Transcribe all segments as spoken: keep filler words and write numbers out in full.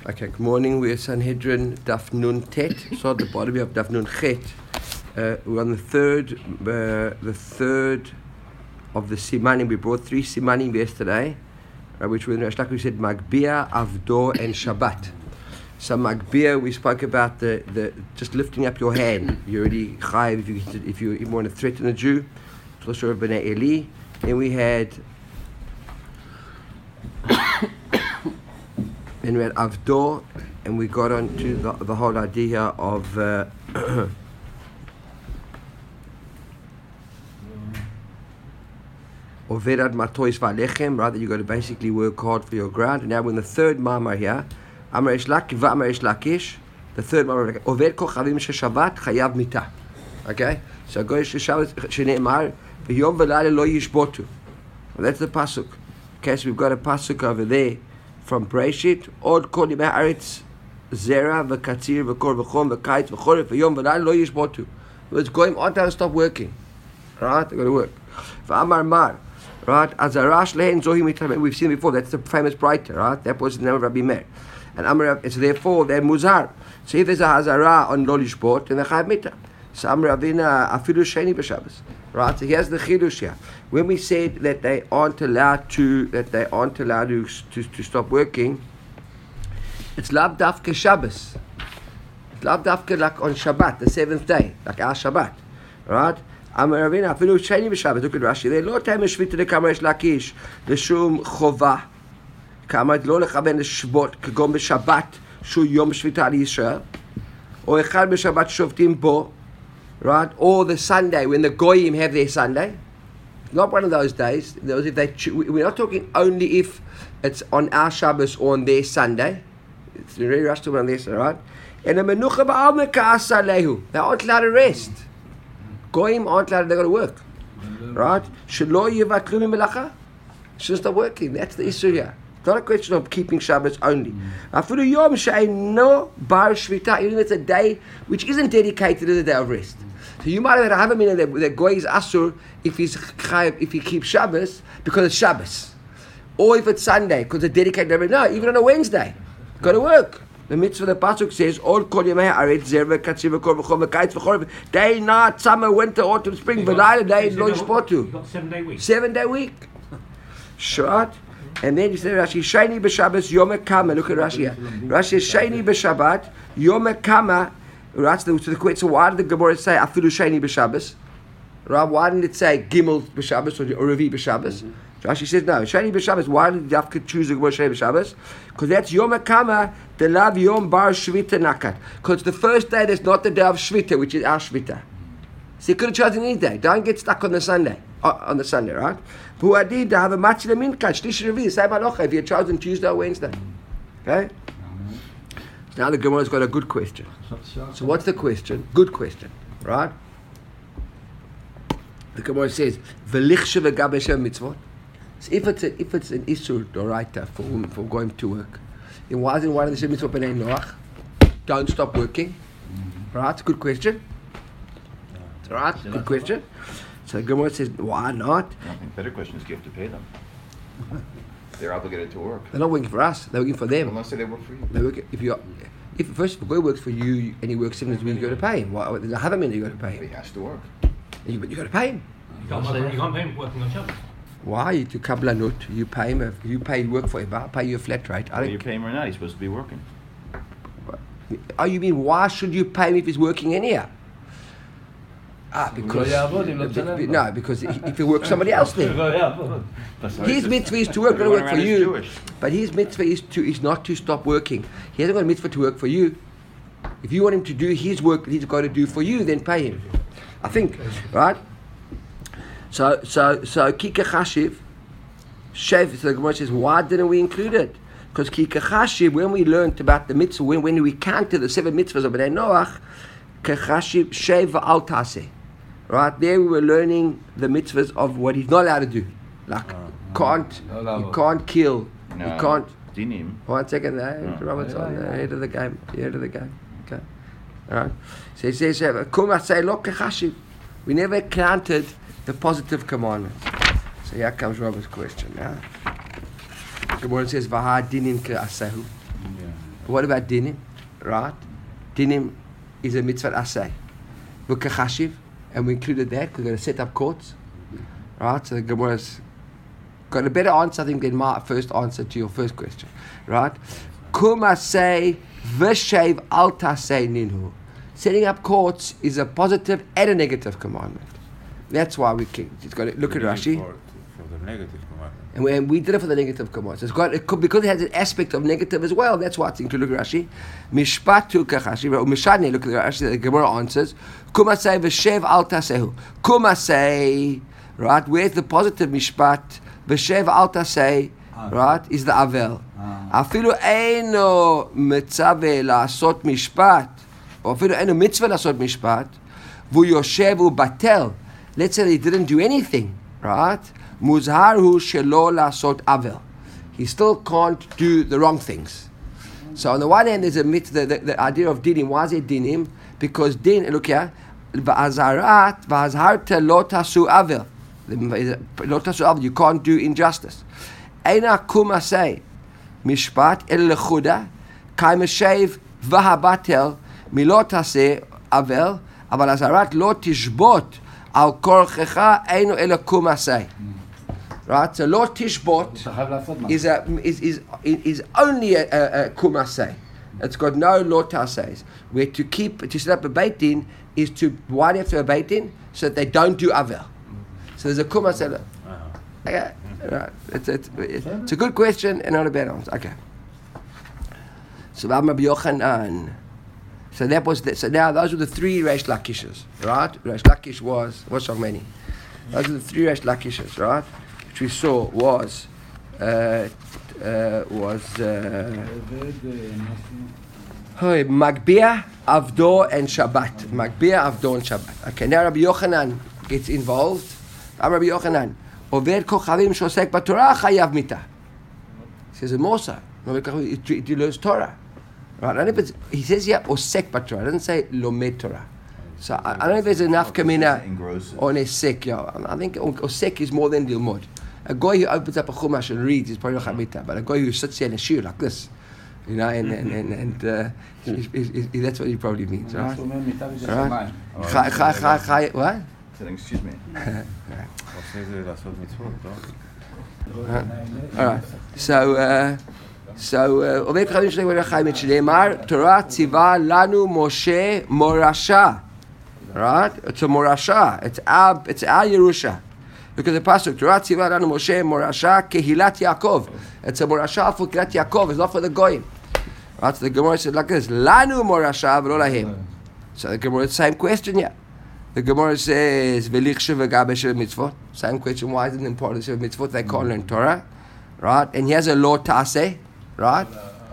Okay, good morning. We're Sanhedrin Daf Nun Tet. So at the bottom we have Daf Nun Chet. Uh, we're on the third, uh, the third of the Simanim. We brought three Simanim yesterday, uh, which were in Rash Lakish. We said Magbia, Avdor, and Shabbat. So Magbia, we spoke about the, the just lifting up your hand. You're already chayiv if you if you even want to threaten a Jew. It's also a Bnei Eli. And we had. Then we had Avdor, and we got on to the, the whole idea of uh, Overad Matois Valechem, right? That you got to basically work hard for your ground. And now we're in the third Mama here, Amar Esh Lakish, V'Amar Esh Lakish, the third Mama, Oved Kochavim Sheshavat Chayav Mita. Okay? So go to Shabbat, Shene'emar, V'yom V'Laila Lo Yishbotu. That's the Pasuk. Okay, so we've got a Pasuk over there from Breshit, Od Kol Yimei Haaretz Zera V'Katzir V'Kor V'Chom V'Kayitz V'Choref V'Yom V'Laila Lo Yishbotu. It's going on to stop working. Right? They're going to work. V'Amar Mar. Right? Azarash Lehen Zohi Mitzvah. We've seen before. That's the famous brighter. Right? That was the name of Rabbi Meir. And Amar, it's therefore they're Muzar. So if there's a Hazara on Lo Lishbot, then they're Chayav Mita. So Amar Avina Afilu Sheni B'Shabbos. Right? So here's the chidush here. When we said that they aren't allowed to, that they aren't allowed to to, to stop working, it's lav dafke Shabbos. It's lav dafke like on Shabbat, the seventh day, like our Shabbat, right? Amar Ravina afilu sheni b'Shabbat. Look at Rashi. They lo time shvita lekamar Esh Lakish l'shum chova. Kamar lo lechaben l'shvot kagom b'Shabbat shu yom shvita al Yisrael or echad b'Shabbat shoftim bo. Right, or the Sunday when the Goyim have their Sunday, not one of those days. Those if they, we're not talking only if it's on our Shabbos or on their Sunday. It's very rush to on this, right? And the menucha ba'alma ka'asa lehu. They aren't allowed to rest. Goyim aren't allowed. They got to work, right? Shelo yivatlu melacha. Shouldn't stop working. That's the issue here. It's not a question of keeping Shabbos only. Afilu yom she'eino bar shvita. Even if it's a day which isn't dedicated to the day of rest. So you might have a minute that the goy is asur if he's chayav, if he keeps Shabbos because it's Shabbos, or if it's Sunday because it's dedicated every night. Even on a Wednesday, got to work. The mitzvah the pasuk says all kol yemei haaretz zera v'katzir v'kor v'chom v'kayitz v'choref. Day, night, summer, winter, autumn, spring. V'layla day lo yishbotu. Seven day week. Seven day week. Short. And then you say Rashi sheni b'Shabbos yom kama. Look at Rashi here. Rashi sheni b'Shabbat yom kama. Right, so the question, so why did the Gemara say afilu sheni b'Shabbos? Right, why didn't it say gimel b'Shabbos or, or revi b'Shabbos? Mm-hmm. Rashi says no, sheni b'Shabbos. Why did you have to choose the Gemara sheni b'Shabbos? Because that's yom hakama the lav yom bar shvita nakat. Because the first day there's not the day of shvita, which is our shvita. So you could have chosen any day. Don't get stuck on the Sunday. Uh, on the Sunday, right? Who did to have a match in the minkat shlish revi say balocha if you had chosen Tuesday or Wednesday. Okay. Now the Gemara's got a good question. So what's the question? Good question, right? The Gemara says, "V'lichshe v'gabe shem mitzvot." So if it's a, if it's an issur doraita for for going to work, then why isn't one of the shem mitzvot b'nei Noach? Don't stop working, right? Good question. Right? Good question. So the Gemara says, why not? I think better question is, do you have to pay them? They're obligated to work. They're not working for us. They're working for them. Unless they work for you. They work, if you, if first if a guy works for you and he works seven days a week, you got to pay him. Well, there's a half a minute you got to pay him. He has to work. You, but you got to pay him. You can't, work, you can't pay him working on Shabbos. Why? You to kablanut. You pay him. A, you pay work for him. I'll pay you a flat rate. I Well, don't you pay him or not, he's supposed to be working. Oh, you mean why should you pay him if he's working anyhow? Ah, because no, because if he works somebody else then. His mitzvah is to work, not work for you. But his mitzvah is to is not to stop working. He hasn't got a mitzvah to work for you. If you want him to do his work that he's got to do for you, then pay him. I think, right? So so so kika chashiv, shev. So the Gemara says, why didn't we include it? Because kika chashiv, when we learned about the mitzvah, when when we counted the seven mitzvahs of Bnei Noach, kachashiv shev al taseh. Right there, we were learning the mitzvahs of what he's not allowed to do, like uh, can't, you can't kill, no, you can't. Dinim. One second, there, no. Robert's on the head of the game, the head of the game. Okay, all right. So he says, "Kuma say lo kachashiv." We never counted the positive commandments. So here comes Robert's question. Yeah. The word says, "Vaha dinim ke'asahu." What about dinim? Right? Dinim is a mitzvah asay. V'kachashiv, and we included that because we're going to set up courts. Right? So the Gemara's got a better answer, I think, than my first answer to your first question. Right? Kuma say v'shev al tasei ninhu. Setting up courts is a positive and a negative commandment. That's why we can. It's got to look at Rashi. For, for the negative commandment. And we, and we did it for the negative commandments. It's got it could, because it has an aspect of negative as well. That's why it's included. Look at Rashi. Mishpatu kachashi. Mishadne. Look at Rashi. The Gemara answers. Kuma say v'shev al tasehu. Kuma say. Right. Where's the positive mishpat? V'shev al tasei. Right. Is the avel. Afilu eino mitzave la'asot mishpat. Or afilu eino mitzvah la'asot mishpat. V'u yoshev u'batel. Let's say he didn't do anything. Right. Muzharhu shelo la'asot avel. He still can't do the wrong things. So on the one hand, there's a myth, the, the, the idea of dinim. Why is it dinim? Because din, look here, v'azarat v'azharta lo tasu avel. Lo tasu avel, you can't do injustice. Eina kuma say, mishpat el lechuda, kai meshev v'habatel, milot taseh avel, aval azarat lo tishbot al korchecha eino el kuma say. Right, so Lo Tishbot is a is is is only a, a, a kumasei. It's got no Lo Taseis. Where to keep to set up a beit din is to why do you have to have a beit din so that they don't do avel. So there's a kumasei. Okay, right. It's it's it's a good question and not a bad answer. Okay. So Rabbi Yochanan. So that was the, so now those were the three Reish Lakishes, right? Reish Lakish was what's so many? Those are the three Reish Lakishes, right? Which we saw was uh, uh, was uh, Magbia, Avdo, and Shabbat. Magbia, Avdo, and Shabbat. Okay, now Rabbi Yochanan gets involved. I'm Rabbi Yochanan. Oved kochavim shosek b'Torah chayav mita. He says more so. He learns Torah. Right? I don't know if it's, he says here osek b'Torah. It doesn't say lomed Torah. So I, I don't know if there's enough kamina on osek. Yeah, I think osek is more than lilmod. A guy who opens up a chumash and reads is probably not chamita, but a guy who sits here in a shir like this, you know, and and and, and uh, is, is, is, that's what he probably means, right? Right? Chai, chai, chai, chai, what? Excuse me. All right. So, uh, so, Oved Chavim Shlei V'Rachai Mitchleimar Torah Tziva Lanu Moshe Morasha. Right? It's a Morasha. It's our, it's our Yerusha. Look at the pasuk. Torah Tziva Lanu Moshe Morasha Kehilat Yaakov. It's a Morasha for Kehilat Yaakov. It's not for the Goyim. Right? So the Gemara said like this: Lanu Morasha V'lo Lahem. So the Gemara, same question, yeah. The Gemara says V'lichshe V'gabe Shev Mitzvot. Same question. Why isn't it important to Shev Mitzvot? They can't learn Torah, right? And he has a law Taseh, right?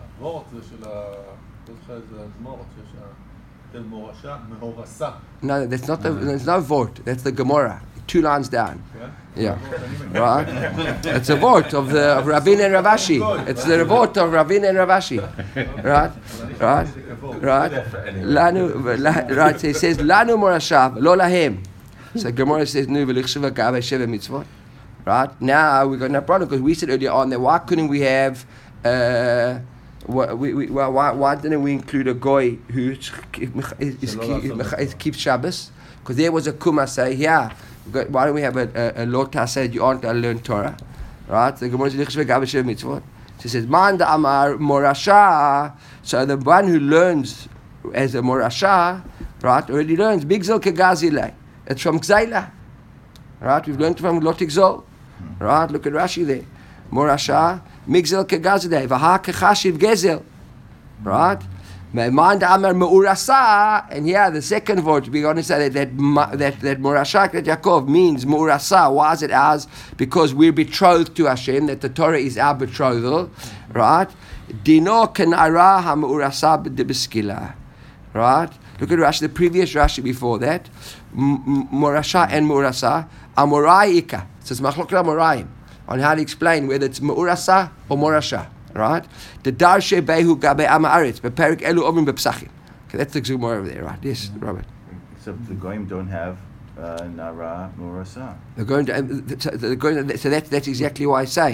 No, that's not the. There's no vort. That's the Gemara. Two lines down. Yeah, right. It's a vort of the of Ravin and Ravashi. It's the vort of Ravin and Ravashi. Right, right, right. Lanu, la, right. So he says Lanu Morashav Lo Lahem. So Gemara says Nu V'lichshuva Gabe Sheva Mitzvot. Right now we got no problem because we said earlier on that why couldn't we have. Uh, Why, we, we, why, why didn't we include a guy who is, is, is, keeps Shabbos? Because there was a kuma say, yeah, why don't we have a, a, a law that said you aren't going to learn Torah? Right? The Gemara says, she says, Man da amar morasha. So the one who learns as a morasha, right, already learns, Bigzil kegazile. It's from Gzaila. Right? We've learned from Lotik Zol. Right? Look at Rashi there. Morasha. Migzel kegazadei, v'ha kechashiv gezel, right? Me'man amar me'urasa, and here the second word we're going to say that that that, that Morashak that Yaakov means me'urasa. Why is it ours? Because we're betrothed to Hashem. That the Torah is our betrothal, right? Dino kenara ha'me'urasa b'debeskila, right? Look at Rashi, the previous Rashi before that, Morasha and me'urasa, amoraika. It says machlokra amoraim. On how to explain whether it's Me'urasa or Morasha, right? The Darshe Behu Gabe Amaretz, Beperik Elu Omrim Bepsachim. Okay, that's the Gemara over there, right? Yes, Robert. Except the Goyim don't have uh, Nara Morasa. They're going to, uh, so, they're going to, so that's, that's exactly why I'm saying.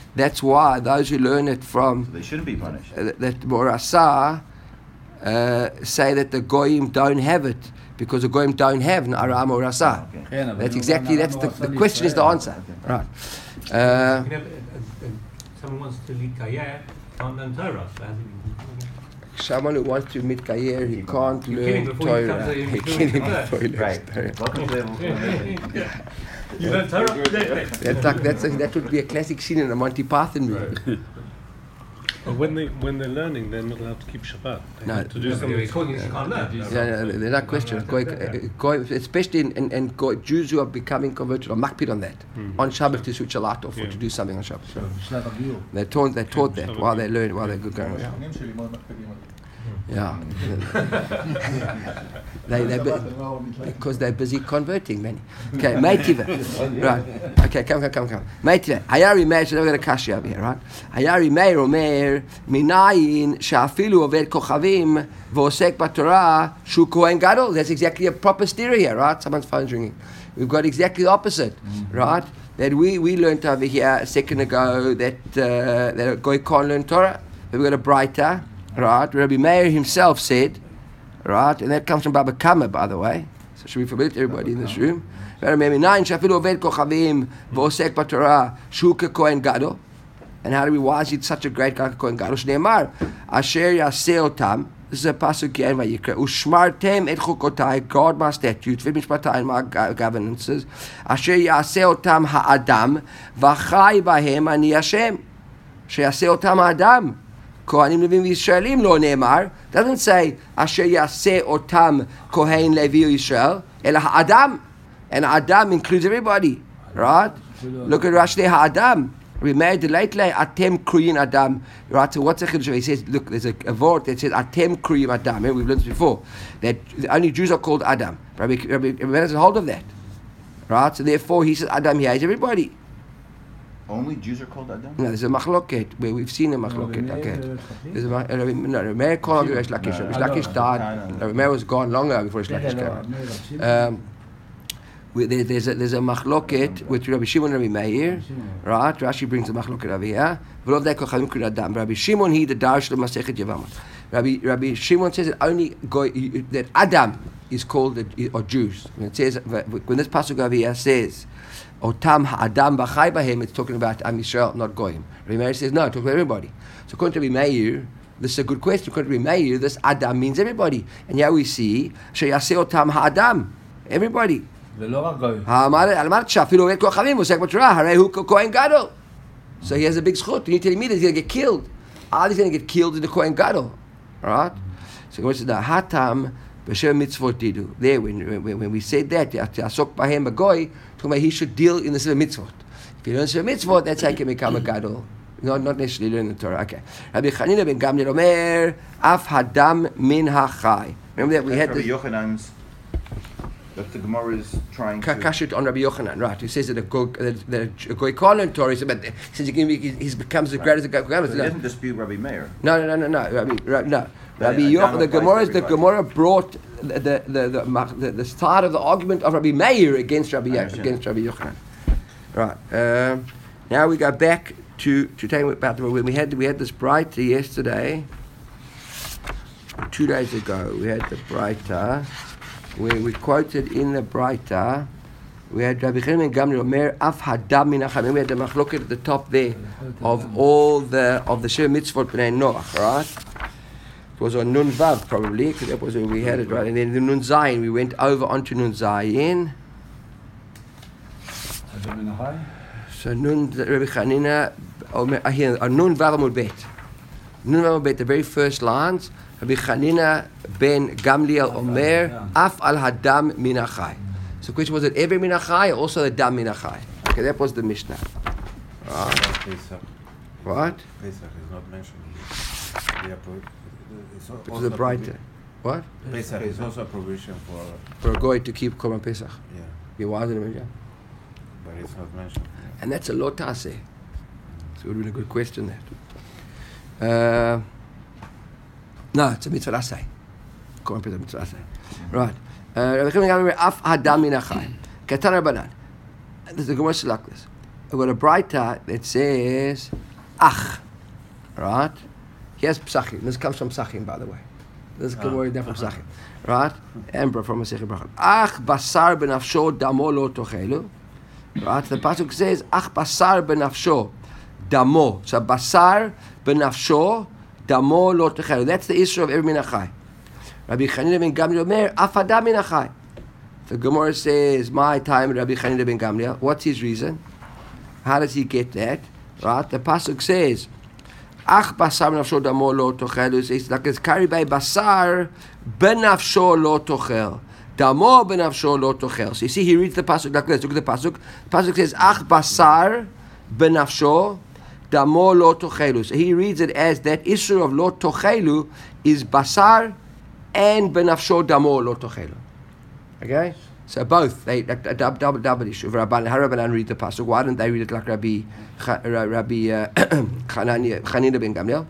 That's why those who learn it from So they shouldn't be punished. uh, that Morasa uh, say that the goyim don't have it because the goyim don't have Na'ara Morasa. Okay. כן, אבל That's אם exactly הוא that's the, עשה the question is the לישראל. answer. Right. You Uh, can have, uh, uh, someone wants to lead Kayer, can't learn Torah. So has he- someone who wants to meet Kayer, he can't You kill him learn before he Torah. comes in, He you kill kill him him before he learns Right. Torah. Welcome to the. You learn Torah? Yeah, yeah. That's like that's a, that would be a classic scene in a Monty Python movie. But when they when they're learning, they're not allowed to keep Shabbat. They No. have to do Yeah, something. he's calling you can't learn. Yeah, no, they're not questions. Goy, uh, goy, especially in, in, in goy, Jews who are becoming converted are makpid on that. On Shabbat to switch a light off or to Yeah. do something on Shabbat. So בשלב הגיור. they're taught they taught that Shabbat while they Giyur. learn while they're good going. Yeah. השכנים שלי מאוד מקפידים על זה. Yeah. they, they, בשבת הם לא מתלהבים. because they're busy converting many. Okay, Meitiva. Right. Okay, come, come, come, come. Meitiva. Hayari Meir, so now we're going to kashi over here, right? Hayari Meir Omer, minayin she'afilu oved kochavim v'osek b'torah shu kohen gadol. That's exactly a proper stereo here, right? Someone's phone's ringing. We've got exactly the opposite, right? That we, we learned over here a second ago that uh, that a guy can't learn Torah. We've got a brighter, right? Rabbi Meir himself said, right, and that comes from Baba Kama, by the way. So should be familiar to everybody in this room. And how do we, why is he such a great guy, Kohen Gadol? Shneimar, Asher Yaseh Otam, this is a pasuk here in Vayikra, Ushmartem et chukotai, guard my statutes, v'mishpatai, my governances, Asher Yaseh Otam ha'adam, v'chai bahem ani Hashem. Sheyaseh Otam ha'adam. Kohanim Levim Yisraelim lo ne'emar. Doesn't say Asher Yaseh Otam Kohen Levi Yisrael. Ela Ha'adam, and Adam includes everybody, right? Look at Rashi Ha'adam. We made the late lay Atem Kriyim Adam. Right? So what's the chiddush? He says, look, there's a, a word that says Atem Kriyim Adam. Remember, we've learned this before that the only Jews are called Adam. Rabbi Rabbi has a hold of that, right? So therefore, he says Adam here is everybody. Only Jews are called Adam? No, there's a machloket where we've seen a machloket. Okay, there's a ma- uh, Rabbi- no, Rabbi Meir called Rabbi Lakish. No, Rabbi no, Lakish no, died. no, no. Rabbi Meir was gone long ago before Rabbi Lakish came out. Um, we- there, there's a there's a machloket with Rabbi Shimon and Rabbi Meir, right? Rashi brings the machloket over here. V'lo v'dei kochavim k'ri Adam. Rabbi Shimon he the Darsh Masechet Yevamot. Rabbi Rabbi Shimon says that only goy, that Adam is called a, or Jews. When it says when this pasuk over here says Otam ha'adam b'chai b'hem, it's talking about Am Yisrael, not Goyim. Rabbi Meir says no, it's talking about everybody. So according to Rabbi Meir, this is a good question. According to Rabbi Meir, this Adam means everybody. And here we see sheyaseh otam ha'adam, everybody. ולא רק גויים. אמרת שאפילו עובד כוכבים ועוסק בתורה, הרי הוא כהן גדול. So he has a big zchut. You're telling me that he's going to get killed. Ali's going to get killed in the Kohen Gadol. Alright? So what's the Hatam b'shem mitzvot didu. There, when, when, when we said that, Asok b'hem b'goy, talking about he should deal in the seven mitzvot. If he learns seven mitzvot, that's how he can become a Gadol. Not, not necessarily learn the Torah. Okay. Rabbi Chanina ben Gamliel Omer, Af hadam min hachai. Remember that we That's had Rabbi this... Yochanan's. That's the Gemara is trying to. Kakashut on Rabbi Yochanan, right? He says that a goy, that, that a goy can't learn Torah, but he says he, can be, he becomes as great as a goy. So he doesn't dispute Rabbi Meir. No, no, no, no, no. Rabbi, Rabbi, no. Rabbi Yeah, Yochanan, the Adam applies Gemara, to the everybody. Gemara brought the the the, the, the, the start of the argument of Rabbi Meir against Rabbi I Yo- understand. against Rabbi Yochanan. Right. Um, now we go back to to tell you about the when we had we had this brighter yesterday. Two days ago, we had the brighter. Where we quoted in the brighter, we had Rabbi Chaim and Gamliel Omer Af Hadam Min Hacham. We had the machloket at the top there of all the of the Shem Mitzvot Bnei Noach, right? It was on Nun Vav probably, because that was when we had it, right? And then the Nun Zayin, we went over onto Nun Zayin. So Nun Rabbi Chanina Omer ah, here on Nun Vav Amud Bet. Nun Vav Amud Bet, the very first lines. Rabbi Chanina ben Gamliel Omer, Af al Hadam min Achai. So the question was it every min Achai or also the Dam min Achai? Okay, that was the Mishnah. Right. Pesach. What? Pesach is not mentioned here. They are pro- it's al- It was also a a brighter. provi- What? Pesach is also a provision for, For a goy to keep Korban Pesach. yeah, Yeah, why is it mentioned? but it's not mentioned. And that's a lot to say. So it would have been a good question there. Uh, no, it's a mitzvah asay. Korban Pesach mitzvah asay. Right. Uh, Rabbi Chaim Gamliel Af Hadam min Achai. Katan Rabbanan. There's a Gemara like this. I've got a brighter that says ach, right? Here's Psachim. This comes from Psachim, by the way. This Gemara is from Psachim, right? And from Masechet Brachot. Ach basar benafsho damo lo tochelu. Right? The pasuk says, ach basar benafsho damo. So basar benafsho damo lo tochelu. That's the issue of every minachai. Rabbi Chanina ben Gamliel Omer, afada minachai. The Gemara says, my time, Rabbi Chanina ben Gamliel. What's his reason? How does he get that? Right? The pasuk says, ach basar benafsho damo lo tochelu. It's like it's carried by basar benafsho lo tochel. Damo benafsho lo tochel. So you see, he reads the pasuk like this. Look at the pasuk. The pasuk says, ach basar benafsho damo lo tochelu. So he reads it as that issue of lo tochelu is basar and benafsho damo lo tochelu. Okay? So both, they like a double, double, double issue. Rabban, how Rabbanan read the pasuk? Why didn't they read it like Rabbi Rabbi uh, Chanina ben Gamliel?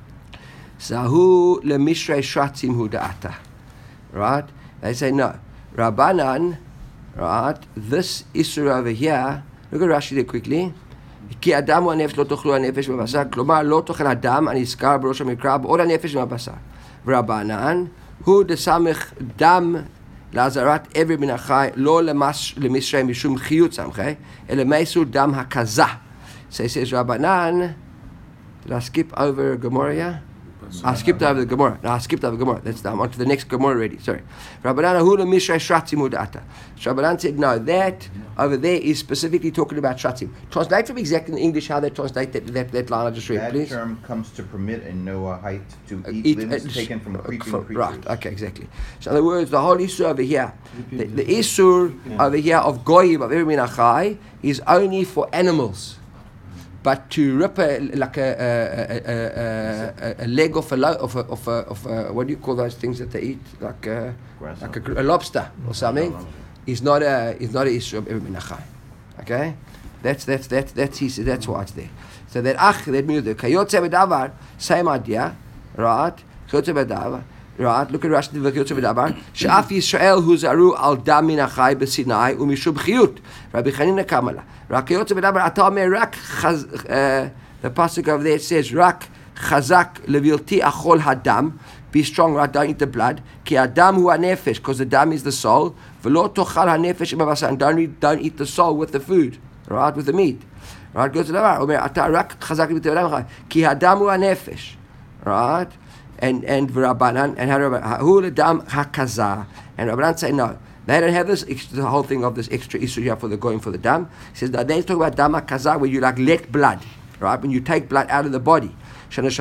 Sahu lemishrei shatzim hu da'ata. Right? They say no. Rabbanan, right? This issue over here. Look at Rashi there quickly. כי אדם הוא הנפש לא תאכלו הנפש מהבשר, כלומר לא תאכל אדם הנזכר בראש המקרא בעוד הנפש מהבשר. ורבנן הוא דסמך דם לעזרת עבר מן החי לא למשרי משום חיות סמכי, אלא מאיסור דם הכזה. So he says רבנן, did I skip over Gemara? I skipped over the Gemara. No, I skipped over the Gemara. That's I'm on to the next Gemara already. Sorry. Rabbanan Ahula Mishrei Shratzim Udata. Rabbanan said, no, that over there is specifically talking about Shratzim. Translate from exactly in English how they translate that, that, that line I just read, that please. That term comes to permit in Noahite to Uh, eat, eat limbs uh, taken from creeping from, creatures. Right, okay, exactly. So in other words, the whole Isur over here, the, the Isur over here of Goyim, of every minachai, is only for animals. But to rip a, like a, a, a, a, a leg off a, lo, of, a, of, a, of a, what do you call those things that they eat? Like a, like a, a lobster or something, is not a is not an issue of every minachai. Okay, that's that's that's that's his, that's why it's there. So that ach that means the kayotze bedavar, same idea, right? Kayotze bedavar, right? Look at Rashi the kayotze bedavar. She'af Yisrael huzaru al dam minachai b'Sinai umishub chiyut. Rabbi Chanina Kamala. Rakayotze bedavar ata omer rak chaz. The pasuk over there says rak chazak levilti achol hadam. Be strong, right? Don't eat the blood. Ki adam hu hanefesh, because the dam is the soul. V'lo tochal hanefesh imavasa, and don't eat, don't eat the soul with the food, right? With the meat, right? Goes to the bar. Omer ata rak chazak levilti adam ki adam hu hanefesh, right? And and v'Rabbanan and hu ledam hakaza, and Rabbanan say no. They don't have this, the whole thing of this extra issue here for the going for the dam. He says, now they talk about dam hakaza, where you like let blood, right? When you take blood out of the body. That's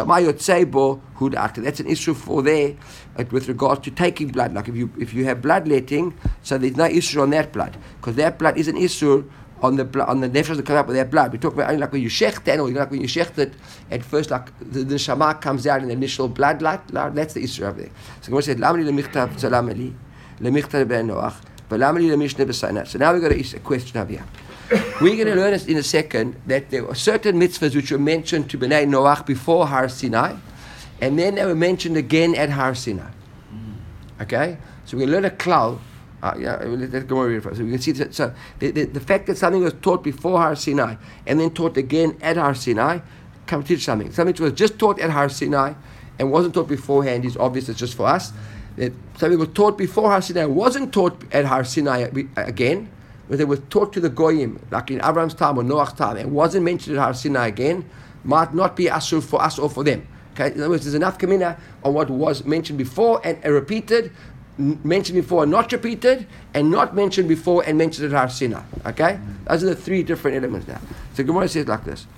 an issue for there uh, with regards to taking blood. Like if you if you have bloodletting, so there's no issue on that blood, because that blood is an issue on the blood, on the nefesh that come up with that blood. We talk about only like when you shecht it, or like when you shecht it, at first like the, the neshama comes out in the initial blood light. That's the issue of there. So Gemara said, "Lamali lemichtav tzalamali lemichtav ben Noach, v'lamali lemishne b'Sinai." So now we've got a, a question over here. We're going to learn in a second that there were certain mitzvahs which were mentioned to Bnei Noach before Har Sinai, and then they were mentioned again at Har Sinai. Okay? So we're going to learn a klal. Uh, yeah, let's go over here first. So we can see that, so the, the, the fact that something was taught before Har Sinai and then taught again at Har Sinai, come teach something. Something which was just taught at Har Sinai and wasn't taught beforehand is obvious, it's just for us. That something was taught before Har Sinai wasn't taught at Har Sinai again, but it was taught to the Goyim, like in Abraham's time or Noah's time, and wasn't mentioned at Har Sinai again, might not be asur for us or for them. Okay? In other words, there's enough kamina on what was mentioned before and uh, repeated, n- mentioned before and not repeated, and not mentioned before and mentioned at Har Sinai. Okay? Those are the three different elements now. So Gemara says like this.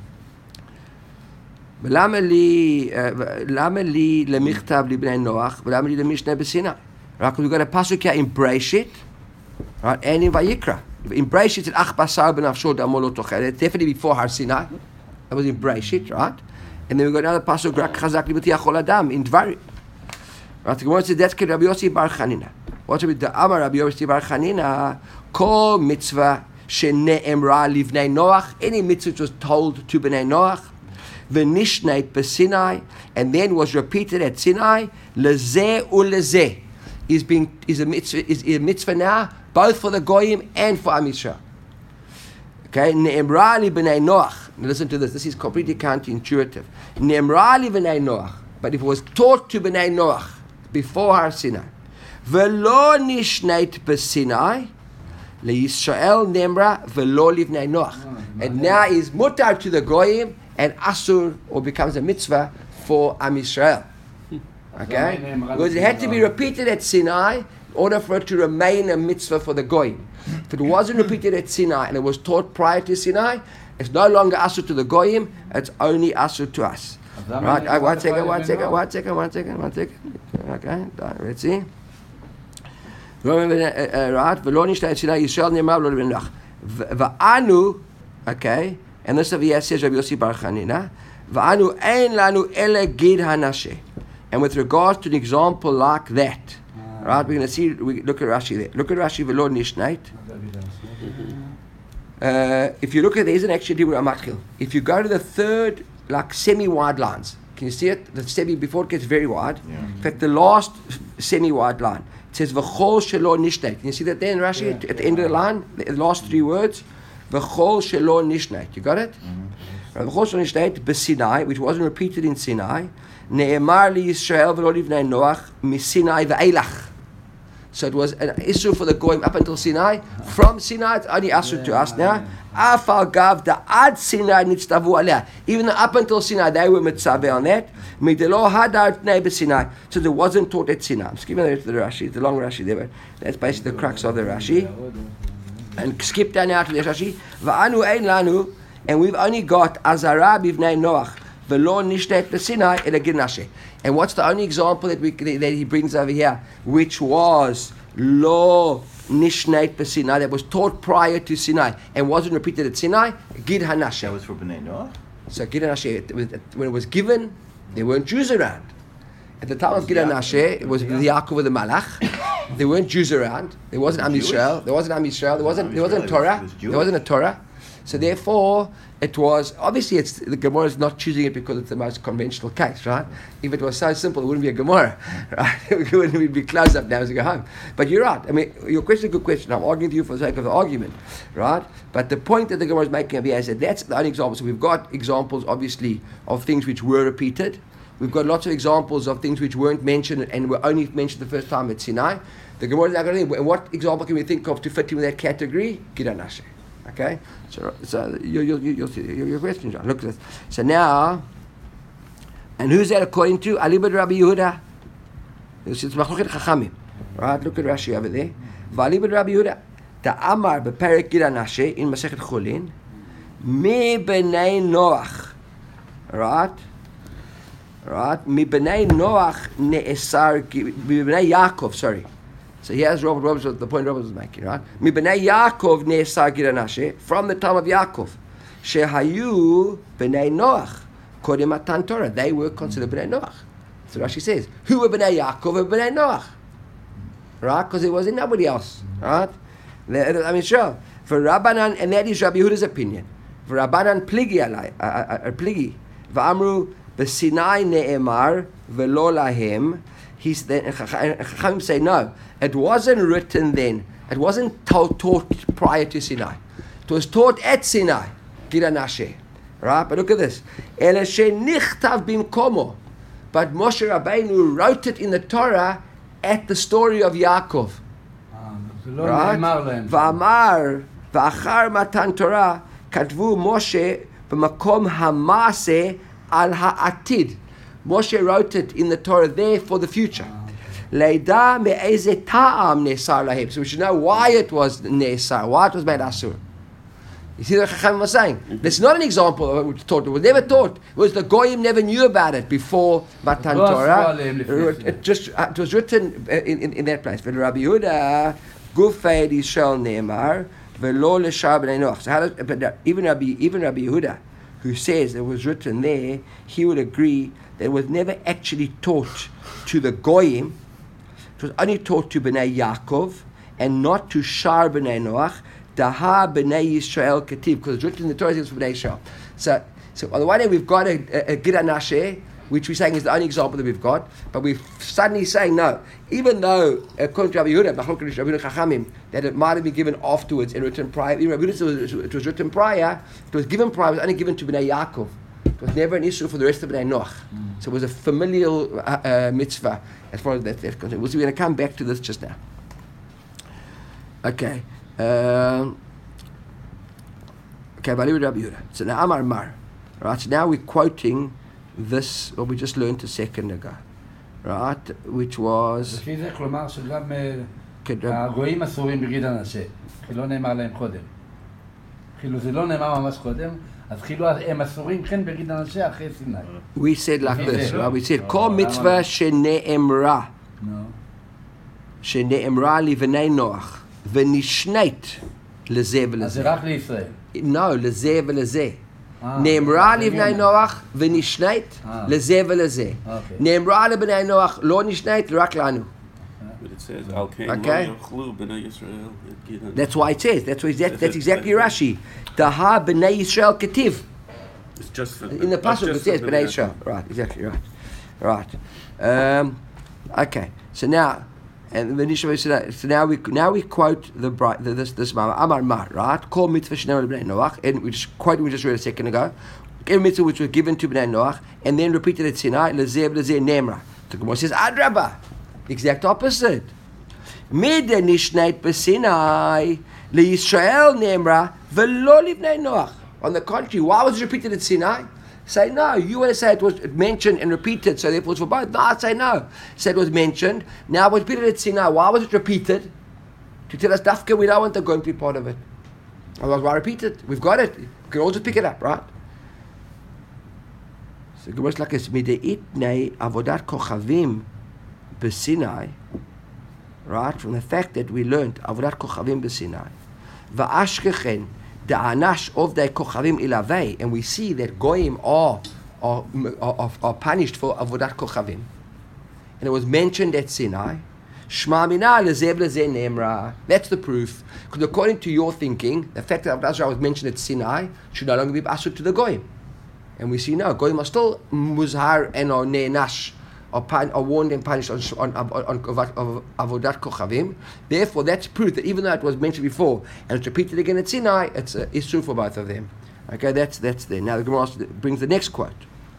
למה לי, למה לי למכתב לבני נוח ולמה לי למשנה בסיני? Right? We've got a pasuk here in Breshit, right, and in Vayikra. In Breshit, it's ach basar benafsho damo lo tochel. It's definitely before Har Sinai. That was in Breshit, right? And then we got another pasuk rak chazak libati achol adam in Dvarim. Right? The Gemara says that's Rabbi Yossi bar Chanina. What's with the Amar Rabbi Yossi bar Chanina? Kol mitzvah shene'emra livnei Noach. Any mitzvah which was told to Bnei Noach. V'nishneit b'Sinai, and then was repeated at Sinai. Lezeh ulezeh is being is a mitzvah is a mitzvah now, both for the goyim and for Am Yisrael. Okay, Ne'emra li b'nei Noach. Now listen to this. This is completely counterintuitive. Ne'emra li b'nei Noach. But if it was taught to b'nei Noach before Har Sinai, v'lo nishneit b'Sinai, leYisrael Ne'emra v'lo livnei Noach. And now is mutar to the goyim and asur, or becomes a mitzvah for Am Yisrael. Okay, because it had to be repeated at Sinai in order for it to remain a mitzvah for the goyim. If it wasn't repeated at Sinai and it was taught prior to Sinai, it's no longer asur to the goyim, it's only asur to us. Right, uh, one second, one second, one second, one second, one second. Okay, let's see. Right, v'lo nishnei Sinai Yisrael Ne'emra v'lo livnei Noach. V'anu, okay, and this over here says Rabbi Yossi Bar Chanina, v'anu ein lanu ele gid hanashe. And with regards to an example like that, right, we're going to see, we look at Rashi there. Look at Rashi v'lo nishneit. Uh, if you look at, there isn't actually Dibur Amatchil. If you go to the third, like semi-wide lines, can you see it? The semi, before it gets very wide. Yeah. In fact, the last semi-wide line, it says v'chol shelo nishneit. Can you see that there in Rashi, yeah, at, at the end of the line, the last three words? V'chol shelo nishneit. You got it? Mm-hmm. V'chol shelo nishneit b'Sinai, which wasn't repeated in Sinai. Ne'emar li Yisrael v'lo livnei Noach miSinai v'eilach. So it was an issue for the goyim up until Sinai. From Sinai, it's only asur yeah, to us now. Afal gav da ad Sinai nitztavu aleh. Even up until Sinai, they were mitzaveh on that. Midelo hadar tnei b'Sinai. So it wasn't taught at Sinai. I'm skipping the rest of the Rashi. It's a long Rashi there, but that's basically the crux of the Rashi. And skip down now to the Rashi. Va'anu ein lanu, and we've only got azara b'vnei Noach. V'lo nishtet b'Sinai el gid nashe. And what's the only example that we that he brings over here, which was lo nishneit b'Sinai, that was taught prior to Sinai and wasn't repeated at Sinai? Gid hanashe. That was for B'nai Noach? So Gid hanashe, when it was given, there weren't Jews around. At the time of Gid hanashe, it was the Yaakov with the Malach. There weren't Jews around. There wasn't Am Yisrael. There wasn't Am Yisrael. There wasn't. There wasn't a Torah. There wasn't a Torah. So therefore, it was, obviously it's, the Gemara is not choosing it because it's the most conventional case, right? If it was so simple, it wouldn't be a Gemara, right? It wouldn't be closed up now as we go home. But you're right. I mean, your question is a good question. I'm arguing with you for the sake of the argument, right? But the point that the Gemara is making over here is that that's the only example. So we've got examples, obviously, of things which were repeated. We've got lots of examples of things which weren't mentioned and were only mentioned the first time at Sinai. The Gemara is now going to think, what example can we think of to fit in with that category? Gid hanashe. Okay, so so you you you you'll see your, your question, John. Look at this. So now, and who's that according to? Alibad Rabbi Yehuda. It's Machlokhet Chachamim, right? Look at Rashi over there. Valibad Rabbi Yehuda. Ta'amar beperek Gid hanashe in Masechet Chulin. Mi b'nei Noach, right? Right? Mi b'nei Noach ne'esar. Mi b'nei Yaakov. Sorry. So here's Robert Roberts, the point Robert was making, right? Mi b'nei Yaakov ne'esar Gid hanashe, from the time of Yaakov. Shehayu b'nei Noach kodem matan Torah. They were considered b'nei Noach. So Rashi says, who were b'nei Yaakov and b'nei Noach? Right? Because it wasn't nobody else. Right? I mean, sure. For Rabbanan, and that is Rabbi Yehuda's opinion. For Rabbanan pligi alai, uh, pligi. V'amru b'Sinai ne'emar v'lo lahem. He's then, Chachamim say, no, it wasn't written then. It wasn't taught, taught prior to Sinai. It was taught at Sinai, Gid hanashe. Right? But look at this. Ele shenichtav bimkomo. But Moshe Rabbeinu wrote it in the Torah at the story of Yaakov. Right? V'amar v'achar matan Torah katvu Moshe b'makom hamase al ha'atid. Moshe wrote it in the Torah there for the future. Leida me'eze ta'am nesar lahem. So we should know why it was nesar, why it was made asur. You see what Chachamim was saying? This is not an example of it taught. It was never taught. It was the Goyim never knew about it before Matan Torah. It just it was written in, in, in that place. For Rabbi Yehuda, Gufei Yisrael Ne'emar v'lo l'shar b'nei Noach. So how does, but even Rabbi even Rabbi Yehuda, who says it was written there, he would agree that it was never actually taught to the Goyim. It was only taught to Bnei Yaakov and not to Shar Bnei Noach. Daha Bnei Yisrael Ketiv, because it's written in the Torah, it's for Bnei Yisrael. So, so on the one hand, we've got a, a, a Gid hanashe, which we're saying is the only example that we've got, but we're suddenly saying no. Even though, according to Rabbi Yehuda, Rabbi Yehuda Chachamim, that it might have been given afterwards and written prior. Even Rabbi Yehuda said it was written prior. It was given prior. It was only given to Bnei Yaakov. It was never an issue for the rest of Bnei Noach. Mm. So it was a familial uh, uh, mitzvah as far as that that's concerned. We're going to come back to this just now. Okay. Um, okay, Rabbi Yehuda. So now Amar Mar. Right. So now we're quoting this what we just learned a second ago. Right, which was... לפי זה, כלומר שגם הגויים אסורים בגד הנשה, כי לא נאמר להם קודם. כאילו זה לא נאמר ממש קודם, אז כאילו הם אסורים כן בגד הנשה אחרי סיני. We said like this, right? We said, כל מצווה שנאמרה, שנאמרה לבני נוח, ונשנית לזה ולזה. אז זה רק לישראל. לא, לזה ולזה. נאמרה לבני נוח ונשנית לזה ולזה. נאמרה לבני נוח לא נשנית רק לנו. But it says, Al Kain Okay. lo yochlu b'nei Yisrael. That's why it says. That's why that, that's exactly Rashi. Daha b'nei Yisrael ketiv. It's just for In the that's pasuk it just says for b'nei Bnei Yisrael. Right, exactly right. Right. Um, okay. So now, and the Nishma said, so now we now we quote the bright the, this this Mama Amar Mar, right? Call mitzvah shnei b'nei Noach, and we just quote we just read a second ago. Every mitzvah which was given to b'nei Noach, and then repeated at Sinai lezeh lezeh nemra. The Gemara says Adrabah, exact opposite. Mida nishneit b'Sinai leYisrael nemra v'lo libnei Noach. On the contrary, why was it repeated at Sinai? Say no. You want to say it was mentioned and repeated, so therefore it's for both. No, I'd say no. Say it was mentioned. Now it was repeated at Sinai. Why was it repeated? To tell us, Dafka, we don't want the going to be part of it. Otherwise, why repeat it? We've got it. We can all just pick it up, right? So Gemara's like this: Mideit nei avodat kochavim b'Sinai, right? From the fact that we learned avodat kochavim b'Sinai, va'ashkechen. The anash of the kochavim ilavei, and we see that goyim are are, are, are punished for avodat kochavim, and it was mentioned at Sinai. Shma mina lezev lezeh nemra. That's the proof. Because according to your thinking, the fact that avodat was mentioned at Sinai should no longer be asur to the goyim, and we see no goyim are still muzhar and are ne'nash. Are, pun- are warned and punished on, on, on, on, on avodat kochavim. Therefore, that's proof that even though it was mentioned before and it's repeated again at Sinai, it's uh, it's true for both of them. Okay, that's that's there. Now the Gemara brings the next quote.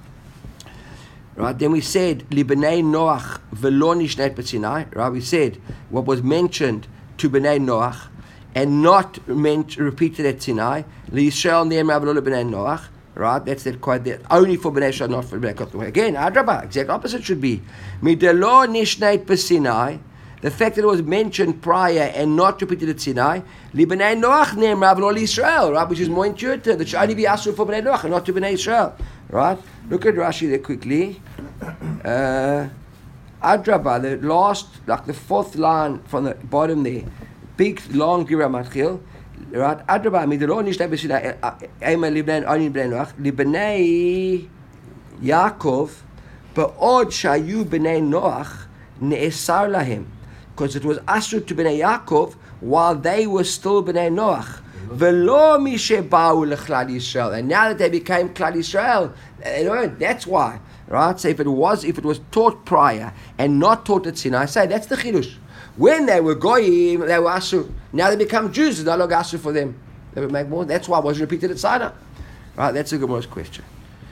Right, then we said libnei Noach v'lo nishneit b'Sinai. Right, we said what was mentioned to bnei Noach and not meant repeated at Sinai. LiYisrael ne'emar v'lo libnei Noach. Right, that's that quite there. Only for Bnei Yisrael, not for Bnei Kohath. Again, Adrabah, exact opposite should be. Midelo nishneit b'Sinai. The fact that it was mentioned prior and not repeated at Sinai, li Bnei Noach ne'emar v'lo Yisrael, right, which is more intuitive. That should only be asur for Bnei Noach and not to Bnei Yisrael. Right? Look at Rashi there quickly. Uh, Adrabah, the last, like the fourth line from the bottom there, big long gira matchil. Right, Adrabah, midelo nishnei b'Sinai, ema libnei oni bnei Noach, libnei Yaakov, ba'od shayu bnei Noach ne'esar lahem, because it was asur to bnei Yaakov while they were still bnei Noach, v'lo mi sheba'u lechlal Yisrael, and now that they became klal Yisrael, they learned. That's why, right? So if it was, if it was taught prior and not taught at Sinai, say that's the chidush. When they were goyim, they were asur. Now they become Jews, it's no longer asur for them. They would make more. That's why it wasn't repeated at Sinai. Right, that's the Gemara's question.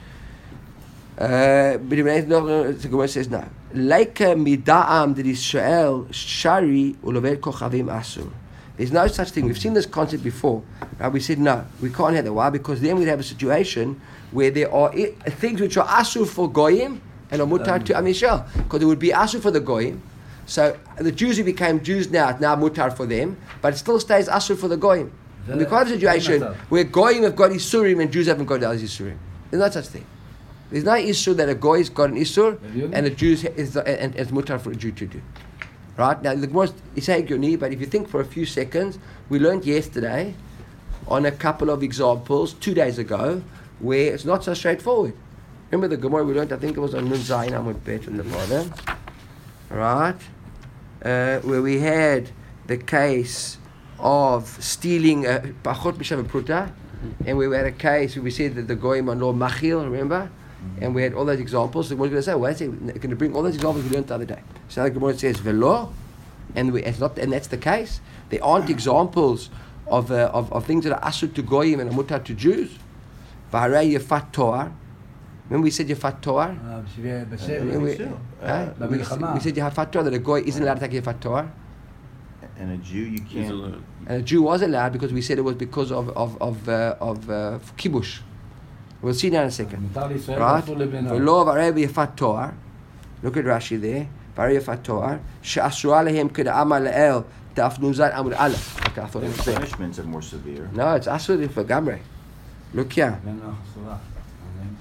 Uh, but the Gemara says no. Leika mida'am de Yisrael shari ulovel kochavim asur. There's no such thing. We've seen this concept before. Right? We said no, we can't have that. Why? Because then we'd have a situation where there are I- things which are asur for goyim and are mutar to Am Yisrael. Because it would be asur for the goyim. So the Jews who became Jews now, it's now mutar for them, but it still stays asur for the goyim. And we can't have a situation where goyim have got isurim and Jews haven't got those isurim. There's no such thing. There's no issur that a goy has got an isur and a Jew is and, and it's mutar for a Jew to do. Right now, the Gemara is saying, but if you think for a few seconds, we learned yesterday on a couple of examples two days ago where it's not so straightforward. Remember the Gemara we learned? I think it was on Nun Zayin Amud Bet in the bottom. Right. Uh, where we had the case of stealing a pachot b'shem pruta, and we had a case where we said that the goyim are no machil, remember? and we had all those examples. So what we're going to say, well, we're going to bring all those examples we learned the other day. So the Gemara says velo, and we, it's not, and that's the case. There aren't examples of uh, of, of things that are asur to goyim and mutar to Jews. V'harei yefat toar. Remember we said yefat toar. אה, בשביל- בסדר. Remember we- Sure. huh? Uh, we, במלחמה. we said yefat toar that a goy isn't allowed to take yefat toar, And a Jew, you He's can't. alone. and a Jew was allowed because we said it was because of of of uh, of uh, kibush. We'll see now in a second. מותר לישראל Right? ואסור לבנו. ולא והרי ביפת תואר, look at Rashi there, והרי ביפת תואר, שאסורה להם כדאמר לאל, דף נ"ז עמוד א'. Okay, I thought it was The there. punishments are more severe. No, it's אסור for לגמרי. Look here. בן נוח אסורה. אמן.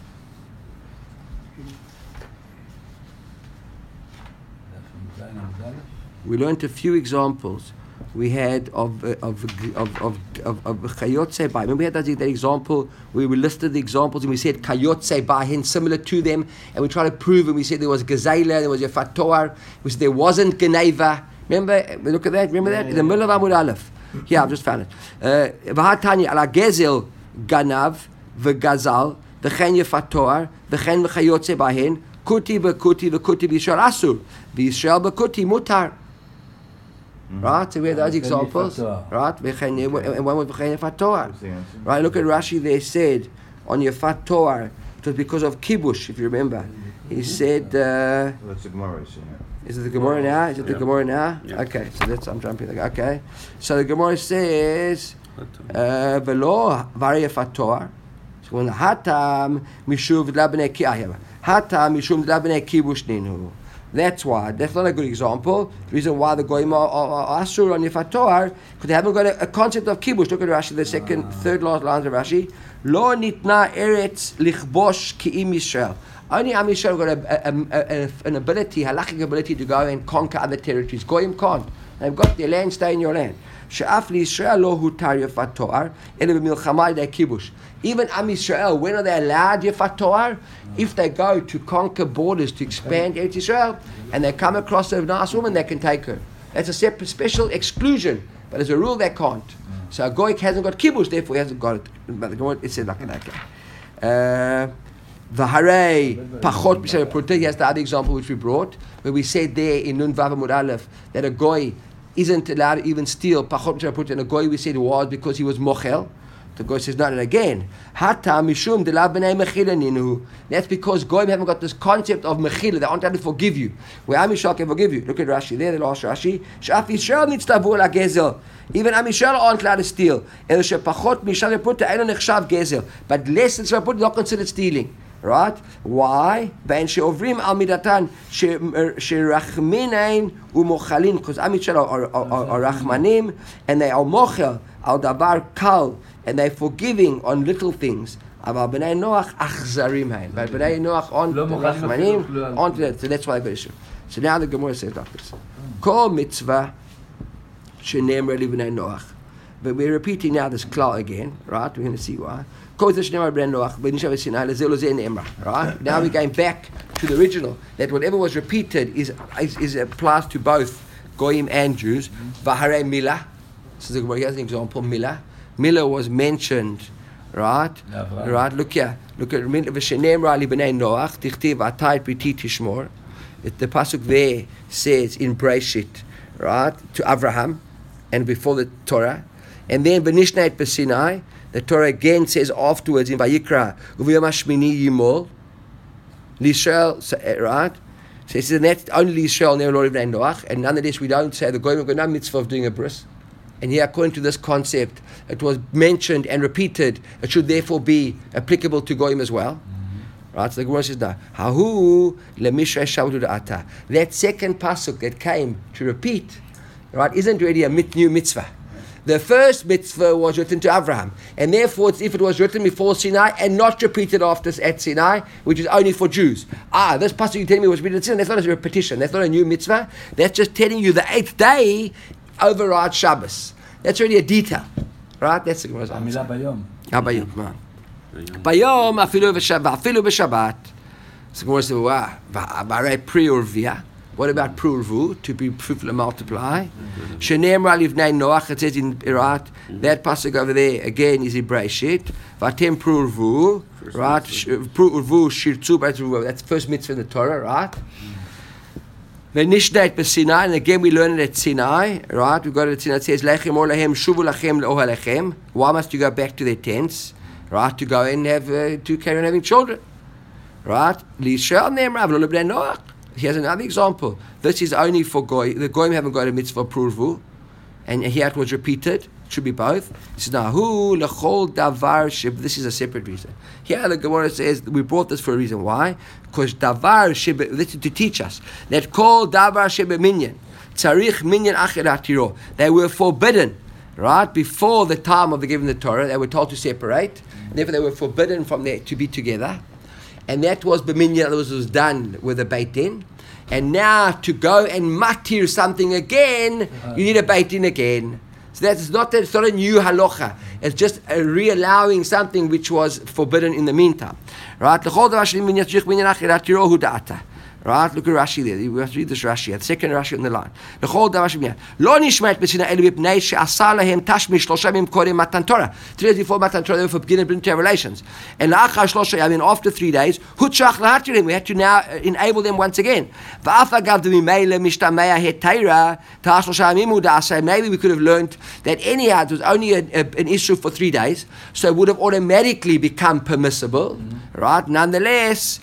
דף נ"ז עמוד א'. We learned a few examples we had of uh, of of of of, of Chayotze Bai. Remember we had that, that example where we listed the examples and we said Chayotze Bai similar to them, and we tried to prove, and we said there was Gezela, there was Yefat Toar, we said there wasn't Geneva. Remember, look at that. Remember that in the middle of Amud Aleph. Yeah, I've just found it. V'hatanya ala Gezel Ganav v'Gazal v'chen Yefat Toar v'chen v'Chayotze Bahen Kuti v'Kuti v'Kuti v'Yisrael Asur v'Yisrael v'Kuti Mutar. Right, so we have those V'chen examples. Yefat Toar. Right, v'chen, and one was v'chen Yefat Toar. What's the answer? Right, look at Rashi there said on Yefat Toar, it was because of kibush, if you remember. He said, uh, Well, that's the Gemara is saying. is it the Gemara now? Is it the Yeah. Gemara now? Yeah. Okay, so that's, I'm jumping. Okay, so the Gemara says, uh, Velo vari Yefat Toar. So when hatam mishuv labnei ki ahira. Hatam mishum labnei kibush ninu. That's why. That's not a good example. The reason why the goyim are, are, are asur on Yefat Toar, because they haven't got a, a concept of kibush. Look at Rashi, the second, third last lines of Rashi. Lo nitna eretz lichbosh ki'im Yisrael. Only Am Yisrael got a, a, a, a, an ability, halachic ability to go and conquer other territories. Goyim can't. They've got their land, stay in your land. She'af liYisrael lo hutar Yefat Toar, ele b'milchama yedei kibush. Even Am Yisrael, when are they allowed Yefat Toar? If they go to conquer borders, to expand Eretz Yisrael, and they come across a nice woman, they can take her. That's a separate, special exclusion. But as a rule, they can't. So a goy hasn't got kibush, therefore he hasn't got it. But the Gemara, it says like that. Uh, the Harei Pachot B'Shem Protei. Here's the other example which we brought, where we said there in Nun Vav Amud Aleph that a goy isn't allowed to even steal Pachot B'Shem Protei. And a goy we said was because he was mochel. The goy says not, and again, Hata Mishum Delav B'nei Mechila Ninu. That's because goyim haven't got this concept of mechila. They aren't able to forgive you. Where Am Yisrael can forgive you. Look at Rashi there, the last Rashi. Sh'af Yisrael needs to avoid a gezel. Even Am Yisrael aren't allowed to steal. El shepachot mishal reputa eno nechshav gezel. But less than reputa not considered stealing. Right? Why? Ben she'ovrim al midatan she'rachminein u'mochalin. Because Am Yisrael are, are, are, are rachmanim and they are mochel al davar kal, and they're forgiving on little things. אבל בני נוח אכזרים הם. But בני נוח aren't rachmanim, aren't that. So that's why I got issue. So now the Gemara says like this. Kol mitzvah shenemar li b'nei noach. But we're repeating now this klal again, right? We're going to see why. Kol mitzvah shenemar b'nei noach b'nishav v'sinai lezeh lo zeh ne'emar. Right? Now we're going back to the original, that whatever was repeated is is, is applies to both goyim and Jews. V'harei milah. So the Gemara, here's an example. Milah. Milah was mentioned. Right? Yeah, Right? Look here. Look at V'shenemra li b'nei Noach tichtiv atayit briti tishmor. The pasuk there says in Breshit, right, to Abraham, and before the Torah, and then v'nishnait b'Sinai. The Torah again says afterwards in Vayikra u'v'yom hashmini yimol l'Yisrael, right? So it says that's only Yisrael never Lord b'nei Noach, and nonetheless we don't say the goyim have got no mitzvah of doing a bris. And here, according to this concept, it was mentioned and repeated. It should therefore be applicable to goyim as well. Mm-hmm. Right? So the Gemara says, "No, hahu lemishrei shavtu da'ata." That second pasuk that came to repeat, right, isn't really a mit- new mitzvah. The first mitzvah was written to Abraham, and therefore, it's if it was written before Sinai and not repeated after at Sinai, which is only for Jews. Ah, this pasuk you tell me was written at Sinai. That's not a repetition. That's not a new mitzvah. That's just telling you the eighth day override Shabbos. That's really a detail, right? That's the Gemara's answer. המילה ביום. Ah, bayom, man. Bayom afilu v'shabbat, afilu v'shabbat. So the Gemara says, "Wow, v'arei pri urvia." What about prurvu, to be fruitful and multiply? Shenemra livnei Noach, it says in right, that pasuk over there again is in Breshit. Vatem prurvu, right? Prurvu shirtzu b'tzruvu. That's the first mitzvah in the Torah, right? V'nishneit b'Sinai, and again we learn it at Sinai, right? We've got it at Sinai. It says lechem or lahem shuvu lachem leohalechem. Why must you go back to their tents, right? To go and have uh, to carry on having children, right? Lishal nemra v'lo lebnei Noach. Here's another example. This is only for Goy. The Goyim haven't got a mitzvah prurvu. And here it was repeated. It should be both. It says, Nahu lechol davar shib. This is a separate reason. Here the Gemara says, we brought this for a reason. Why? Because davar shib, this is to teach us that kol davar shib minyan. Tzarich minyan acher atiro. They were forbidden, right? Before the time of the giving the Torah, they were told to separate. Therefore, they were forbidden from there to be together. And that was b'minyan, that was, was done with a beit din. And now to go and matir something again, you need a beit din again. So that's not that it's not a new halacha. It's just a re-allowing something which was forbidden in the meantime. Right? Right? Look at Rashi there. We have to read this Rashi. The second Rashi on the line. Lo nishmat b'sina elu b'pnei she'asa lahem tashmish shlosha yamim kodem matan Torah. Three days before matan Torah, they were forbidden to have relations. And la'achar shlosha yamim, after three days, hutshach lahatirim. We had to now enable them once again. Va'af agav d'mimeile mishtamea hetayra ta'as shlosha yamim uda'asa. Maybe we could have learned that anyhow it was only a, a, an issue for three days, so it would have automatically become permissible. Mm-hmm. Right? Nonetheless,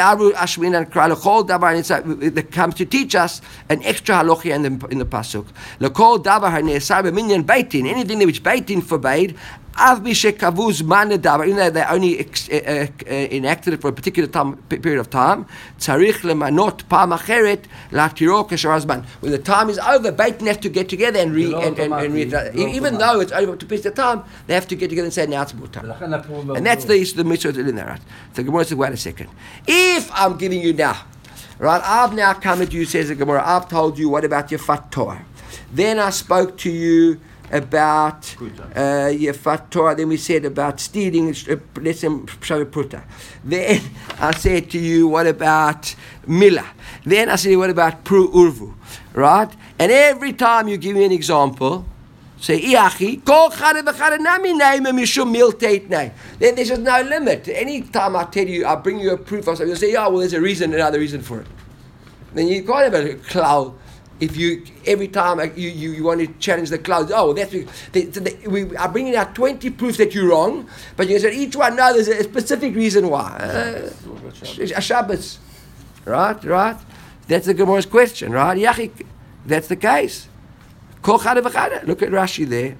that comes to teach us an extra halacha in the in the pasuk. L'kol davar hane'asar b'minyan beitin, anything which beitin forbade, av b'shekavuz man davar, even though they only ex, uh, uh, enacted it for a particular time, period of time, tzarich lemanot pam acheret latiro kasharazman. When the time is over, beitin have to get together and re and, and, and re, uh, even though it's over to piece the time, they have to get together and say now it's mutar. And that's the issue the mitzvah in there, right? So Gemara says, wait a second. If I'm giving you now, right, I've now come to you, says the Gemara, I've told you what about your Yefat Torah. Then I spoke to you about uh, Yefat Torah. Then we said about stealing, uh, let's say Pruta. Then I said to you, what about Milah? Then I said, what about Pru Urvu? Right? And every time you give me an example, say, Iachi, kol chare v'chare nami neime mishum milteit nei. Then there's just no limit. Any time I tell you, I bring you a proof of something, you'll say, yeah, well, there's a reason, another reason for it. Then you can't have a cloud if you, every time you, you, you want to challenge the clouds. Oh, well, that's, the, the, we are bringing out twenty proofs that you're wrong, but you say, each one, no, there's a specific reason why. Uh, a Shabbos. Right, right? That's the Gemara's question, right? Iachi, that's the case. Look at Rashi there.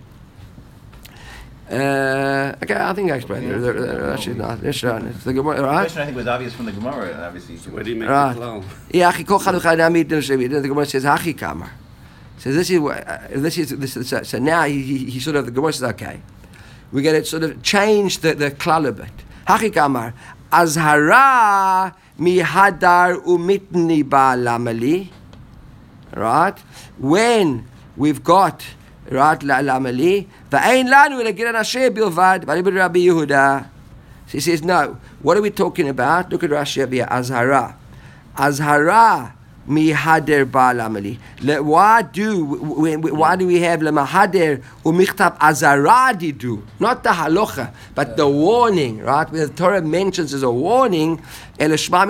Uh, okay, I think I explained it. Rashi's not. It's the Gemara, The right? question I think was obvious from the Gemara, obviously. Where do you make Right. the clown? Yeah, the Gemara says Hachi Kamar. So this is what- uh, this is this is so, so now he, he, he sort of the Gemara says okay, we're going to sort of change the the klal a bit. Hachi Kamar azhara mihadar umitni ba'lamali. Right, when we've got right la'lamali va'ein lanu legiran asher bilvad v'alibud Rabbi Yehuda. So he says no. What are we talking about? Look at Rashi here. Azhara, azhara mihader ba'lamali. Why do why do we have lemahader umichtab azhara didu? Not the halacha, but the warning. Right, where the Torah mentions as a warning. That's when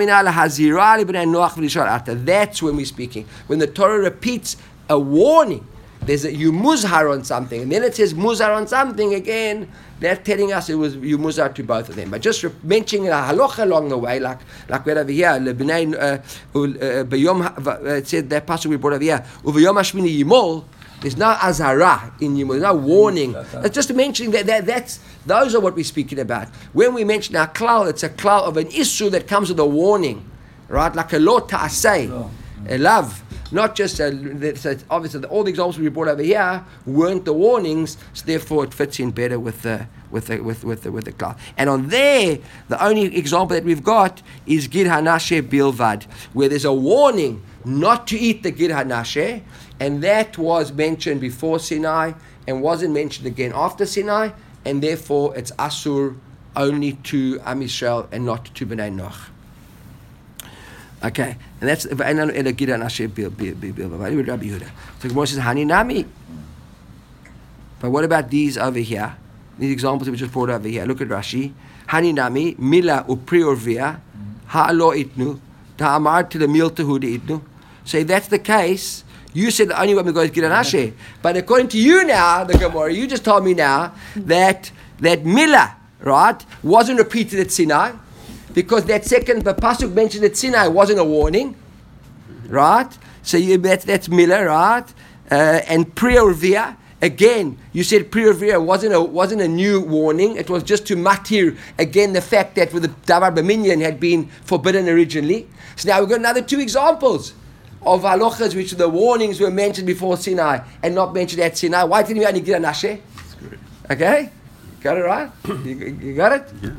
we're speaking. When the Torah repeats a warning, there's a you muzhar on something, and then it says muzhar on something again. They're telling us it was you muzhar to both of them. But just re- mentioning a halacha along the way, like like we're over here, lebnei b'yom. It said that passage we brought over here. Uv'yom hashmini yimol. There's no azhara in yimol. There's no warning. It's just mentioning that, that that's those are what we're speaking about. When we mention our klal, it's a klal of an issue that comes with a warning, right? Like a lo ta'aseh, a love. Not just, a, so obviously all the examples we brought over here weren't the warnings, so therefore it fits in better with the with the with with the with the klal. And on there, the only example that we've got is gid hanashe bilvad, where there's a warning not to eat the gid hanashe, and that was mentioned before Sinai and wasn't mentioned again after Sinai, and therefore it's asur only to Am Yisrael and not to Bnei Noach. Okay, and that's ואין לנו אלא גיד אנשי בלבד. Rabbi Yehuda. So Gemara says, Hani nami. But what about these over here? These examples we just brought over here. Look at Rashi. Hani nami mila upri orvia ha'lo itnu ta'amar to the milta hu itnu. So if that's the case, you said the only one we go is גיד אנשי. But according to you now, the Gemara, you just told me now that that mila, right, wasn't repeated at Sinai. Because that second, the pasuk mentioned that Sinai wasn't a warning, right? So you, that's that's Miller, right? Uh, and Priorvia, again, you said Priorvia wasn't a wasn't a new warning. It was just to matir again the fact that with the Davar B'minyan had been forbidden originally. So now we've got another two examples of halachas which the warnings were mentioned before Sinai and not mentioned at Sinai. Why didn't we only get a nashe? Okay, got it right? you, you got it? Yeah.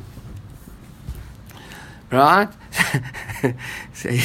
Right? Say,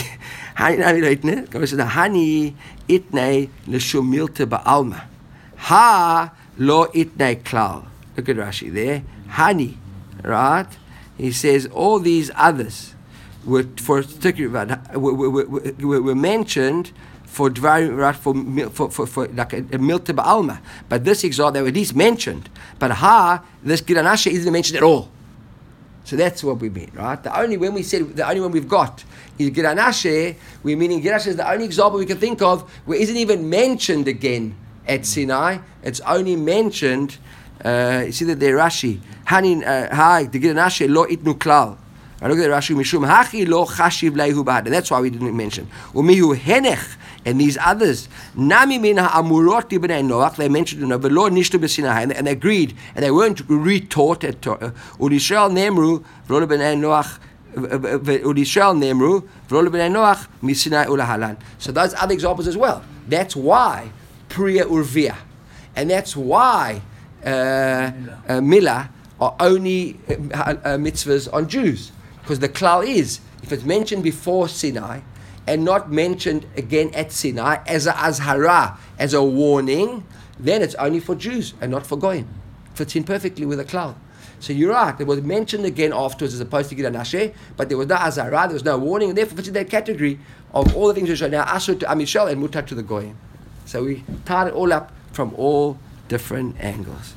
Hani itnei l'shumilta ba'alma. Ha lo itnei klal. Look at Rashi there. Hani, right? He says all these others were for were, were, were, were mentioned for right for for for, for like a, a milta ba'alma. But this example they were at least mentioned. But ha, this giranashe isn't mentioned at all. So that's what we mean, right? The only when we said the only one we've got is Gira Nashe, we meaning Gira Nashe is the only example we can think of where it isn't even mentioned again at Sinai. It's only mentioned. Uh, you see that there, Rashi. Hani hi the Gira Nashe lo itnu klal. Look at the Rashi mishum hachi lo chashiv leihu b'had. That's why we didn't mention. Umihu henech. And these others, Nami min ha'amurot b'nei Noach, they mentioned in V'lo nishtu b'Sinai, and they agreed, and they weren't retaught at Torah. Ulishal nemru v'lo b'nei Noach, Ulishal nemru v'lo b'nei Noach miSinai ulahalan. So those other examples as well. That's why Priya Urvia, and that's why uh, uh, Milah are only uh, uh, mitzvahs on Jews, because the klal is if it's mentioned before Sinai and not mentioned again at Sinai as a azhara, as a warning, then it's only for Jews and not for Goyim. Fits in perfectly with the klal. So you're right, it was mentioned again afterwards as opposed to Gira Nashe, but there was no azhara, there was no warning, and therefore fits in that category of all the things which are now asur to Amishal and mutar to the Goyim. So we tied it all up from all different angles.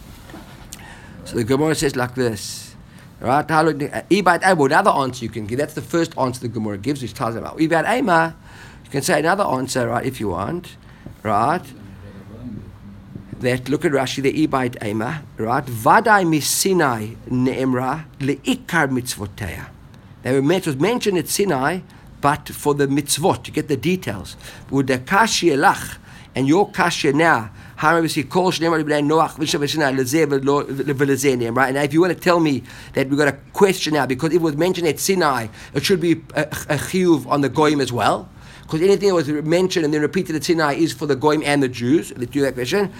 So the Gemara says like this. Right? Another answer you can give. That's the first answer the Gemara gives, which tells about Ibad Ema. You can say another answer, right, if you want. Right? That look at Rashi, the Ibad Ema. Right? Vadai miSinai ne'emra le'ikar mitzvoteya. They were meant, it was mentioned at Sinai, but for the mitzvot, to get the details. With the kashi elach, and your kashi now. Right? And if you want to tell me that we've got a question now, because it was mentioned at Sinai, it should be a, a chiyuv on the goyim as well. Because anything that was mentioned and then repeated at Sinai is for the goyim and the Jews. Let's do that question.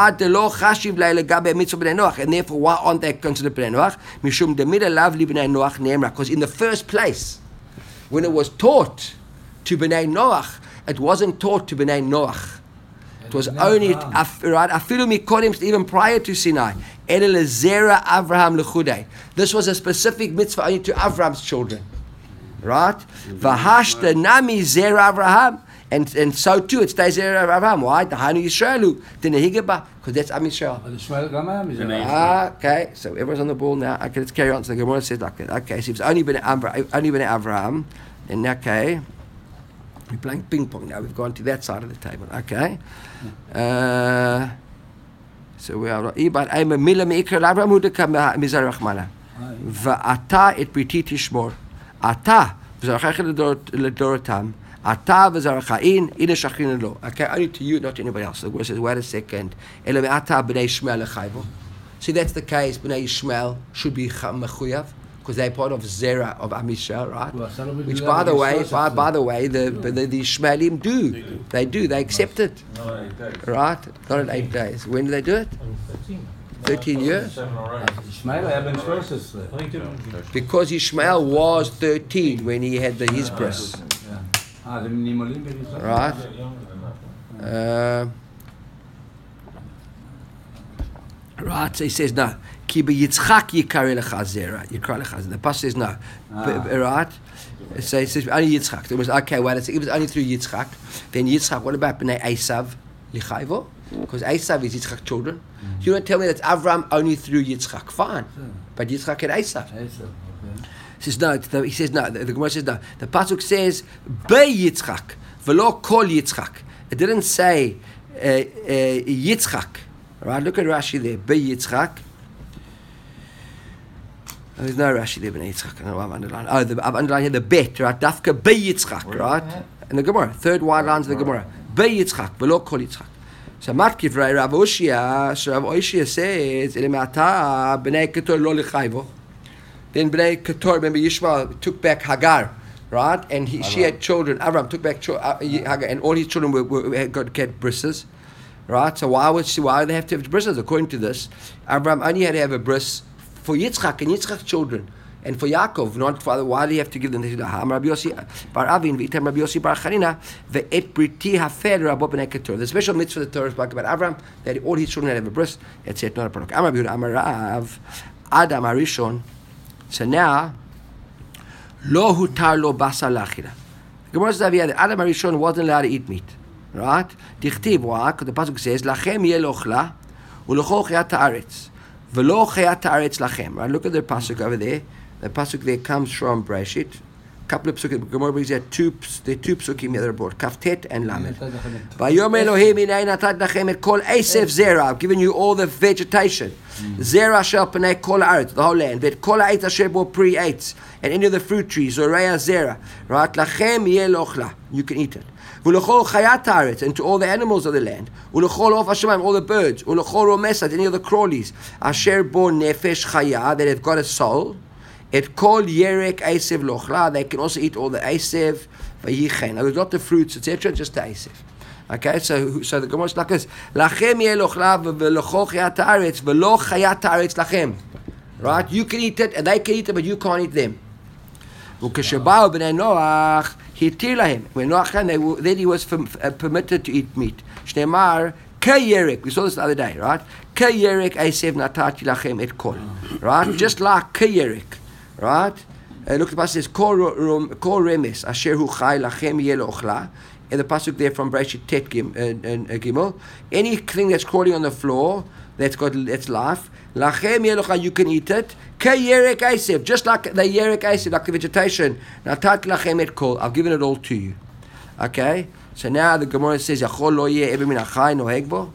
And therefore, why aren't they considered b'nei Noach? Because in the first place, when it was taught to b'nei Noach, it wasn't taught to b'nei Noach. It was only right. Afilu mikodim, even prior to Sinai. Elel zera Avraham lechudei. This was a specific mitzvah only to Avraham's children, right? V'hashta nami zera Avraham, and and so too it stays zera Avraham. Why? The Hanu Yisraelu dinehigaba, because that's Am Yisrael. Ah, okay. So everyone's on the ball now. Okay, let's carry on. So the Gemara says like that. Okay, so if it's only been only been Avraham, then okay. We're playing ping pong now. We've gone to that side of the table. Okay. Uh, so we are. Ibad Aima Mila Meikar Labra Mudaka Mizar Rachmana. Va'ata et Briti Tishmor. Ata v'zarachach ledorotam. Ata v'zarachain ina shachin lo. Okay, only to you, not to anybody else. The word says, wait a second. Ela me'ata b'nei Shmuel lechayvo. See, that's the case. B'nei Shmuel should be mechuyav, because they're part of Zera of Am Yisrael, right? Which, by the way, by, by the way, the the, the Shmuelim do. They do. They do. They accept it. Not in eight days. Right? Not in eight days. When do they do it? Thirteen years. Seven or eight. Because Ishmael was thirteen when he had the his bris. Right? Uh, right. So he says no. Ki be Yitzchak yikare lecha zera. Yikare lecha. The pasuk says no. Right? So it says only Yitzchak. It was okay. Well, it was only through Yitzchak. Then Yitzchak. What about Bnei Esav? Lichayvo? Because Esav is Yitzchak's children. Mm-hmm. You don't tell me that's Avram only through Yitzchak. Fine, sure. But Yitzchak had Esav. Esav. Okay. He says no. The, he says no. The, the Gemara says no. The pasuk says Be Yitzchak, velo kol Yitzchak. It didn't say uh, uh, Yitzchak. Right? Look at Rashi there. Be Yitzchak. Oh, there's no Rashi there, Bnei Yitzchak. I know I've underlined. Oh, the, I've underlined here the bet, right? Dafka Be Yitzchak, right? In the Gemara, third wide lines of the Gemara. Be Yitzchak, velo kol Yitzchak. So Matkiv Rav Oshia, so Rav Oshia says, Elimata Bnei Ketor lo lichayvo. Then Bnei Ketor, remember Yishmael took back Hagar, right? And he, she had children. Avram took back cho- uh, Hagar, and all his children were, were had got get brisses, right? So why would she, why do they have to have brisses? According to this, Avram only had to have a bris for Yitzchak and Yitzchak's children, and for Yaakov, not for other. Why do you have to give them? They said, Rabbi Yossi bar Avin v'itam Rabbi Yossi bar Chanina ve'et briti hafer Rabbo b'nei Ketur. The special mitzvah the Torah spoke about Avram that all his children had to have a bris. It's yet not a product. Amar Rabbi Amar Rav Adam Arishon. So now, lo hutar lo basar lachila. The Gemara says that Adam Arishon wasn't allowed to eat meat, right? Dichtiv, why? Because the pasuk says, lachem yeh lochla u'lochol chayat haaretz v'lo chayat haaretz lachem. Right? Look at the pasuk over there. The pasuk there comes from Breshit. Couple of psukim. Gemara brings there two. There are two psukim that are brought. Kaftet and Lamed. Vayom Elohim inay natat lachem et kol esev zera. I've given you all the vegetation. Zera shel panei kol haaretz, the whole land. Vet kol ha'etz asher bo pri eitz, and any of the fruit trees. Zoreya zera. Right? Lachem yeh lochla. You can eat it. Ulochol chayat haaretz, and to all the animals of the land. Ulochol of Hashemayim, all the birds. Ulochol romesat, any of the crawlies. Asher bo nefesh chaya, that have got a soul. Et kol yerek eisev lochla. They can also eat all the eisev. Vayichen. Now, not the fruits, et cetera. Just the eisev. Okay, so so the Gemara is like this: Lachem yeh lochla v'lochol chayat haaretz v'lo chayat haaretz lachem. Right? You can eat it, and they can eat it, but you can't eat them. Ukeshabau b'nei Noach hitir lahem. When Noach came, then he was permitted to eat meat. Shneimar kayerek. We saw this the other day, right? Kayerek eisev natati lachem et kol. Right? Just like kayerek. Right? Uh, look, the pasuk says, Kol remes asher hu chai lachem yeh lochla. And the pasuk there from Breshit Tet Gim, uh, uh, Gimel. Anything that's crawling on the floor, that's got that's life. Lachem yeh lochla, you can eat it. Ke yerek eisev, just like the yerek eisev, like the vegetation. Natat lachem et kol. I've given it all to you. Okay? So now the Gemara says, Yachol lo yeh ever min achai noheg bo.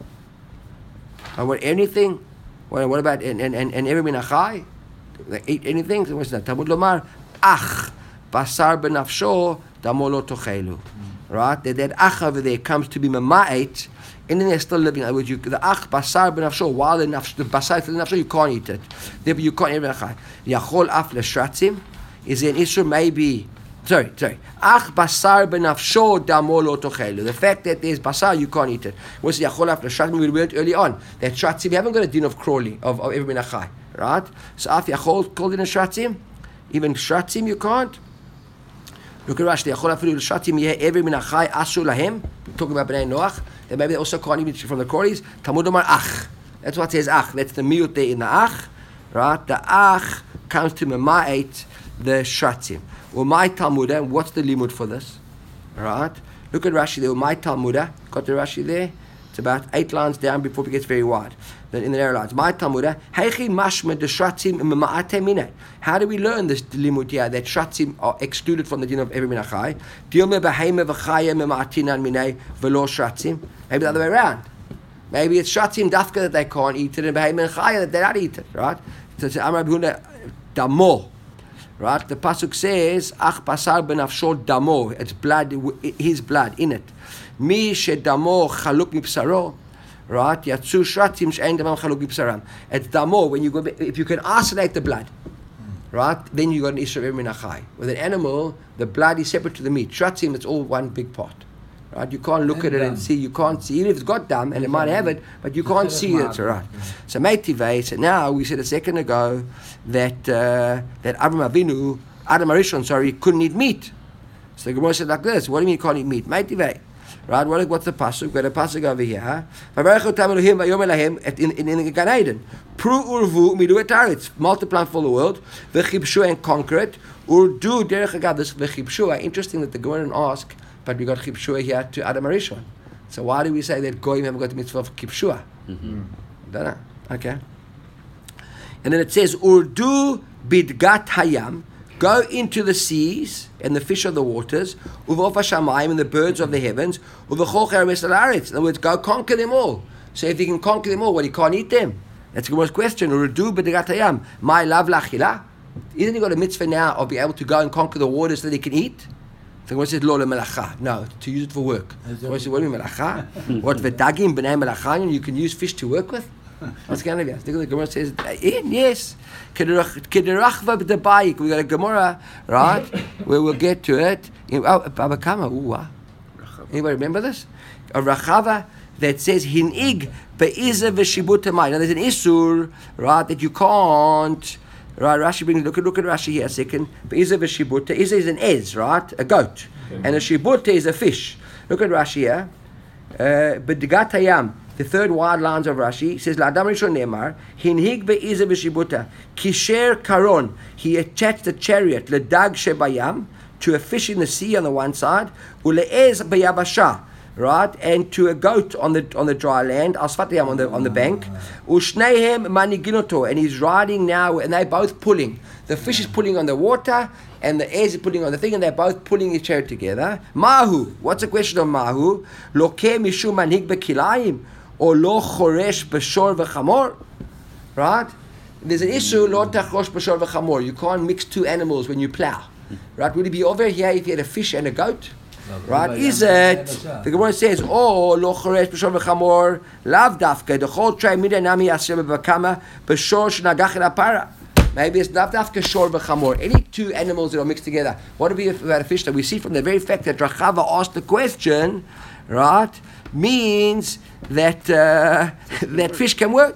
I want anything. What, what about and and and ever min achai? They eat anything. So what's that? Talmud lomar ach basar benafsho damo lo tochelu. Right? That that ach over there comes to be mama'et, and then they're still living. In other words, you, the ach basar benafsho, while the nafsho, the basar the nafsho, you can't eat it. Therefore, you can't eat it. Yachol af l'shratzim. Is there an issue? Maybe. Sorry, sorry. Ach basar benafsho damo lo tochelu. The fact that there's basar, you can't eat it. What's yachol af l'shratzim? We learned early on that shratzim, we haven't got a din of crawling of of every minachai. Right? So af yachol called in a shratzim. Even shratzim you can't. Look at Rashi. Yachol afilu l'shratzim yeh every minachai asu lahem. Talking about Bnei Noach. Then maybe they also can't eat from the crawlies. Talmud omar ach. That's what it says ach. That's the miut there in the ach. Right? The ach comes to mema'et the shratzim. Well, my Talmudah. What's the limud for this? Right? Look at Rashi there. My Talmudah. Got the Rashi there. It's about eight lines down before it gets very wide. Then in the narrow lines. My Talmudah. Heichi mashma de shratzim mema'ate minay. How do we learn this limud here that shratzim are excluded from the din of every minachai? Dilme beheime v'chaya mema'atinan minay v'lo shratzim. Maybe the other way around. Maybe it's shratzim dafka that they can't eat it and beheime and chaya that they don't eat it. Right? So it's Amar B'huna damo. Right? The pasuk says ach basar benafsho damo. It's blood, his blood in it. Mi shedamo chaluk mipsaro. Right? Yatsu shratzim she'en damam chaluk mipsaram. It's damo when you go. If you can isolate the blood. Right, then you got an issue of minachai. With an animal, the blood is separate to the meat. Shratzim, it's all one big pot. Right, you can't look and at it dam. and see. You can't see, even if it's got dam, and it might have it, but you can't see it. Right. Yeah. So meitivei. So now we said a second ago that uh, that Avraham Avinu, Adam Arishon, sorry, couldn't eat meat. So the Gemara said like this: What do you mean you can't eat meat? Meitivei. Right, what, what's the pasuk? We've got a pasuk over here. In, in, in the Gan Eden. Pru urvu midu etaretz. Multiply for the world. V'chibshu and conquer it. Urdu derech agav, this v'chibshua. Interesting that the Gemara didn't ask, but we got chibshua here to Adam Arishon. So why do we say that goyim haven't got the mitzvah of chibshua? Mm-hmm. Don't know. Okay. And then it says Urdu bidgat hayam. Go into the seas and the fish of the waters, uvof hashamayim and the birds of the heavens, uvechol cheres haaretz. In other words, go conquer them all. So if you can conquer them all, well, you can't eat them. That's the Gemara's question. Urdu b'degat hayam, my lav lachila. Isn't he got a mitzvah now of being able to go and conquer the waters so that he can eat? The Gemara says lo lemelacha. No, to use it for work. The Gemara says, what do you mean melacha? What v'dagim b'nei melacha? You can use fish to work with. What's going to be? The Gemara says, yes. We got a Gemara, right? Where we'll get to it. Oh, Baba Kama. Anybody remember this? A Rachava that says hinig be'iza v'shibuta mai. Now there's an isur, right, that you can't. Right, Rashi brings. Look at look at Rashi here a second. Be'iza v'shibuta. Iza is an ez, right, a goat, okay. And a shibuta is a fish. Look at Rashi here. B'digat hayam. The third wide lines of Rashi says, "La'adam rishon ne'emar hinhig be'iza v'shibuta kisher karon." He attached a chariot ledag shebayam to a fish in the sea on the one side, ule'ez b'yabasha, right, and to a goat on the on the dry land, asfatiyam on the on the bank, u'shneihem maniginoto, and he's riding now, and they're both pulling. The fish is pulling on the water, and the ez is pulling on the thing, and they're both pulling each chariot together. Mahu, what's the question of mahu? Lokeh mishum manhig bekilayim. Or lo choresh b'shor v'chamor, right? There's an issue, lo tachrosh b'shor v'chamor. You can't mix two animals when you plow, right? Would it be over here if you had a fish and a goat, right? Is it? The Gemara says, oh, lo choresh b'shor v'chamor, lav dafka, the whole tray mida nami asher b'kama b'shor shenagach el apara. Maybe it's lav dafka shor v'chamor. Any two animals that are mixed together. What would it be about a fish that we see from the very fact that Rachava asked the question, right? Means that uh, that fish can work.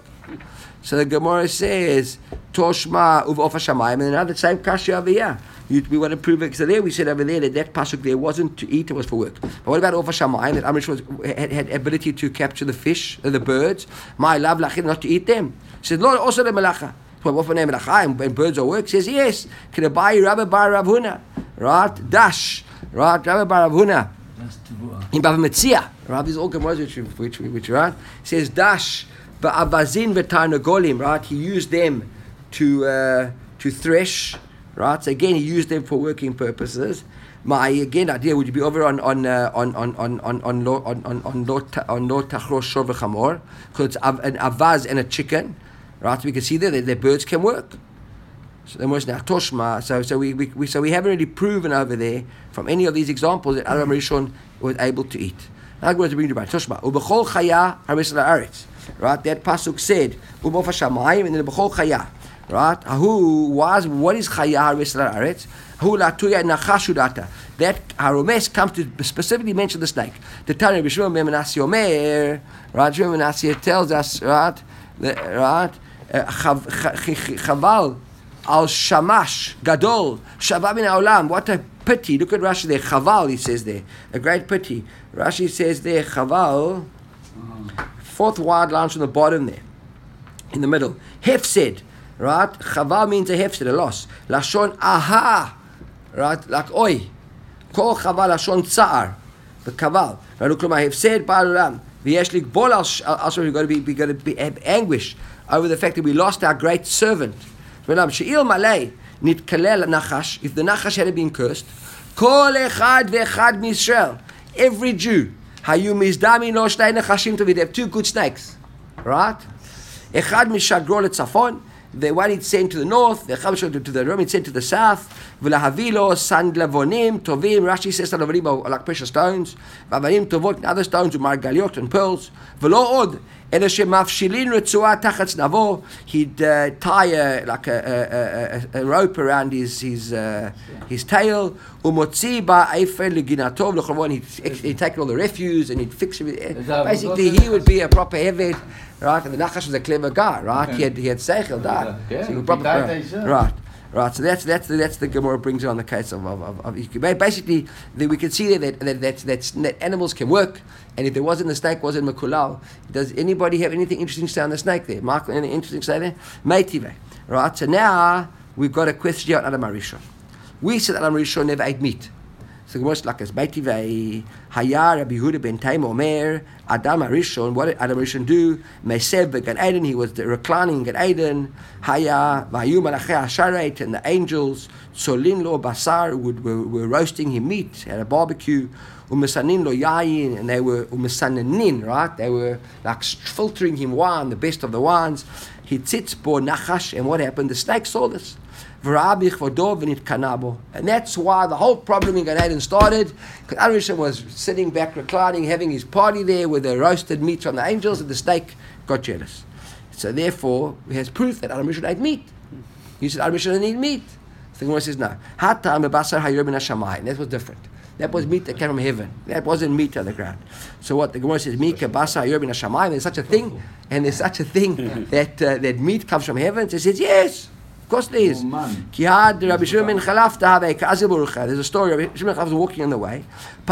So the Gemara says, Toshma uv ofa shamayim, and now the same kasha over here. You, we want to prove it. So there we said over there that that pasuk there wasn't to eat, it was for work. But what about ofa shamayim, that Amrish was, had, had ability to capture the fish, uh, the birds, my love lachim, not to eat them? He said, Lord, also the melacha. Well, what for name melacha, and birds are work? He says, yes. Can I buy Rabbi Bar Rav Huna? Right? Dash. Right? Rabbi Bar Rav Huna. In Bava Metzia, right? These all Gemaras which which which right says dash ba'avazin v'tarnagolim, right? He used them to uh, to thresh, right? So again, he used them for working purposes. My again idea would you be over on on uh, on on on on on lo on on on lo on lo tachrosh shor v'chamor, because it's an avaz and a chicken, right? So we can see there that the birds can work. So there was now toshma. So so we, we, we so we haven't really proven over there from any of these examples that Adam Rishon was able to eat. Now I'm going to bring you back toshma. Ubechol chaya haris la'aretz. Right, that pasuk said ubof hashamayim, and then ubechol chaya. Right, who was what is chaya haris la'aretz? Who latuya nachashudata. That haromes comes to specifically mention the snake. The Tanya B'Shmuel ben Menashe Omer. Right, Shmuel Menashe tells us right, right, chaval. Al shamash gadol shava min haolam. What a pity! Look at Rashi there. Chaval, he says there, a great pity. Rashi says there, chaval. Fourth wide line from the bottom there, in the middle. Hefsed, right? Chaval means a hefsed, a loss. Lashon aha, right? Like oi. Kol chaval lashon tsar. The kaval. Right? Look, my hefsed ba'olam. V'yesh likbol al also we got to be we got to be have anguish over the fact that we lost our great servant. If the Nachash had been cursed, every Jew, they have two good snakes, right? The one he'd send to the north, the one to the Rome he'd send to the south. Rashi says Lavonim are like precious stones. Other stones with margaliot and pearls. He'd uh, tie a, like a, a, a, a rope around his his uh, his tail. He'd, he'd take all the refuse and he'd fix it. Basically, he would be a proper Eved, right? And the Nachash was a clever guy, right? He had he had seichel, died. So he was proper, right? Right, so that's that's the, that's the Gemara brings it on the case of of, of, of basically the, we can see there that that, that that that animals can work, and if there wasn't the snake wasn't Mekulal. Does anybody have anything interesting to say on the snake there? Mark, anything interesting to say there? Meitive. Right, so now we've got a question on Adam Arishon. We said Adam Rishon never ate meat. So the Gemara like this. Beitivei Hayar Rabbi Yehuda ben Taim Omer Adam Rishon. What did Adam Rishon do? Mesev began Eden. He was reclining in Eden. Haya Vayu Malachei Hasharet, and the angels Solin lo Basar would, were, were roasting him meat at a barbecue. Umesanin lo Yayin, and they were umesanin, right? They were like filtering him wine, the best of the wines. He tzitz bo nachash, and what happened? The snake saw this. And that's why the whole problem in Gan Eden started. Because Adam Rishon was sitting back, reclining, having his party there with the roasted meat from the angels, and the snake got jealous. So therefore, he has proof that Adam Rishon ate meat. You said Adam Rishon didn't eat meat. So the Gemara says no. That was different. That was meat that came from heaven. That wasn't meat on the ground. So what the Gemara says, Mika basa yor bin hashamayim. There's such a thing, and there's such a thing that uh, that meat comes from heaven. So it says yes. Of course there is. There's a story. Rabbi Shimon was walking on the way.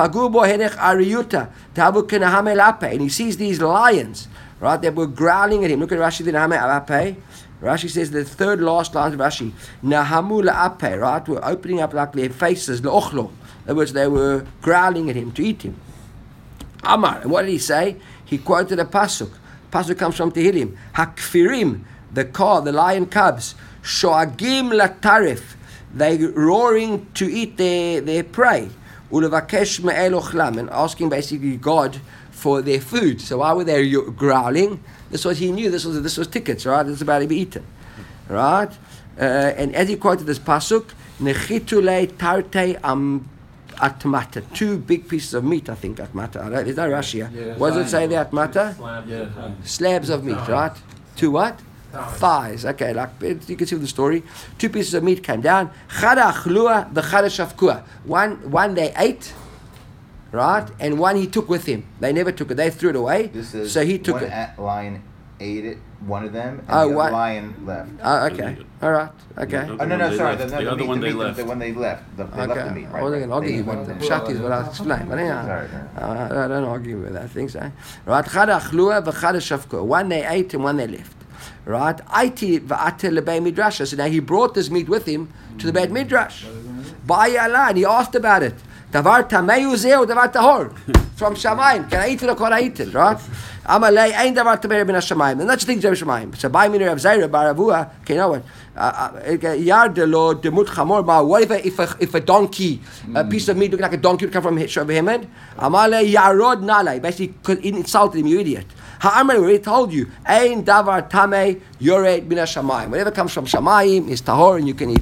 And he sees these lions, right, that were growling at him. Look at Rashi, the Nahame Alape. Rashi says the third last line of Rashi. Nahamu la'ape, right, were opening up like their faces, la'ochlo. In other words, they were growling at him to eat him. Amar, and what did he say? He quoted a pasuk. Pasuk comes from Tehillim. Hakfirim, the car, the lion cubs. Shoagim latarif, they roaring to eat their, their prey. Ulevakesh me'el ochlam, and asking basically God for their food. So why were they growling? This was, he knew this was this was tickets, right? This was about to be eaten, right? Uh, and as he quoted this pasuk, nechitule tarte am atmata, two big pieces of meat, I think atmata. Right? Is that Rashi? Yeah, what does it say there? Atmata, slabs, yeah, slabs of meat, right? Two what? Thighs. Thighs. Okay, like you can see the story. Two pieces of meat came down. Chada achlua, the chada shafkua. One, one they ate, right, and one he took with him. They never took it; they threw it away. This is so he took one it. a- lion ate it, one of them, and Oh, the what? other lion left. Oh, okay, all right, okay. Oh no, no, sorry, the, The the, the, other meat, one the, they meat, left. the one they left. The, they Okay, left the meat, I right? wasn't going to argue They with went the and- Pshat is what I'll explain, but anyhow, Sorry, uh, I don't argue with that, I think so. Right, chada achlua v'chada shafkua. One they ate and one they left. Right, Aiti v'ate lebei midrash. So now he brought this meat with him to the Beit Midrash. Ba'yala, and he asked about it. Davar tameyu zeh or davar tahor? From Shamayim. Can I eat it or can I eat it? Right? Amalei ein davar tameyu bin Shamayim. And that's the thing to Shamayim. So by minor of Zaira baravua. Okay, you know what? Yard lo demut chamor ba. What if a, if a if a donkey, a piece of meat looking like a donkey would come from Hemed? Amalei yarod nalei. Basically, he insulted him, you idiot. Ha'amar, we already told you, ein davar tamei yored bin Shamayim. Whatever comes from Shamayim is tahor, and you can eat.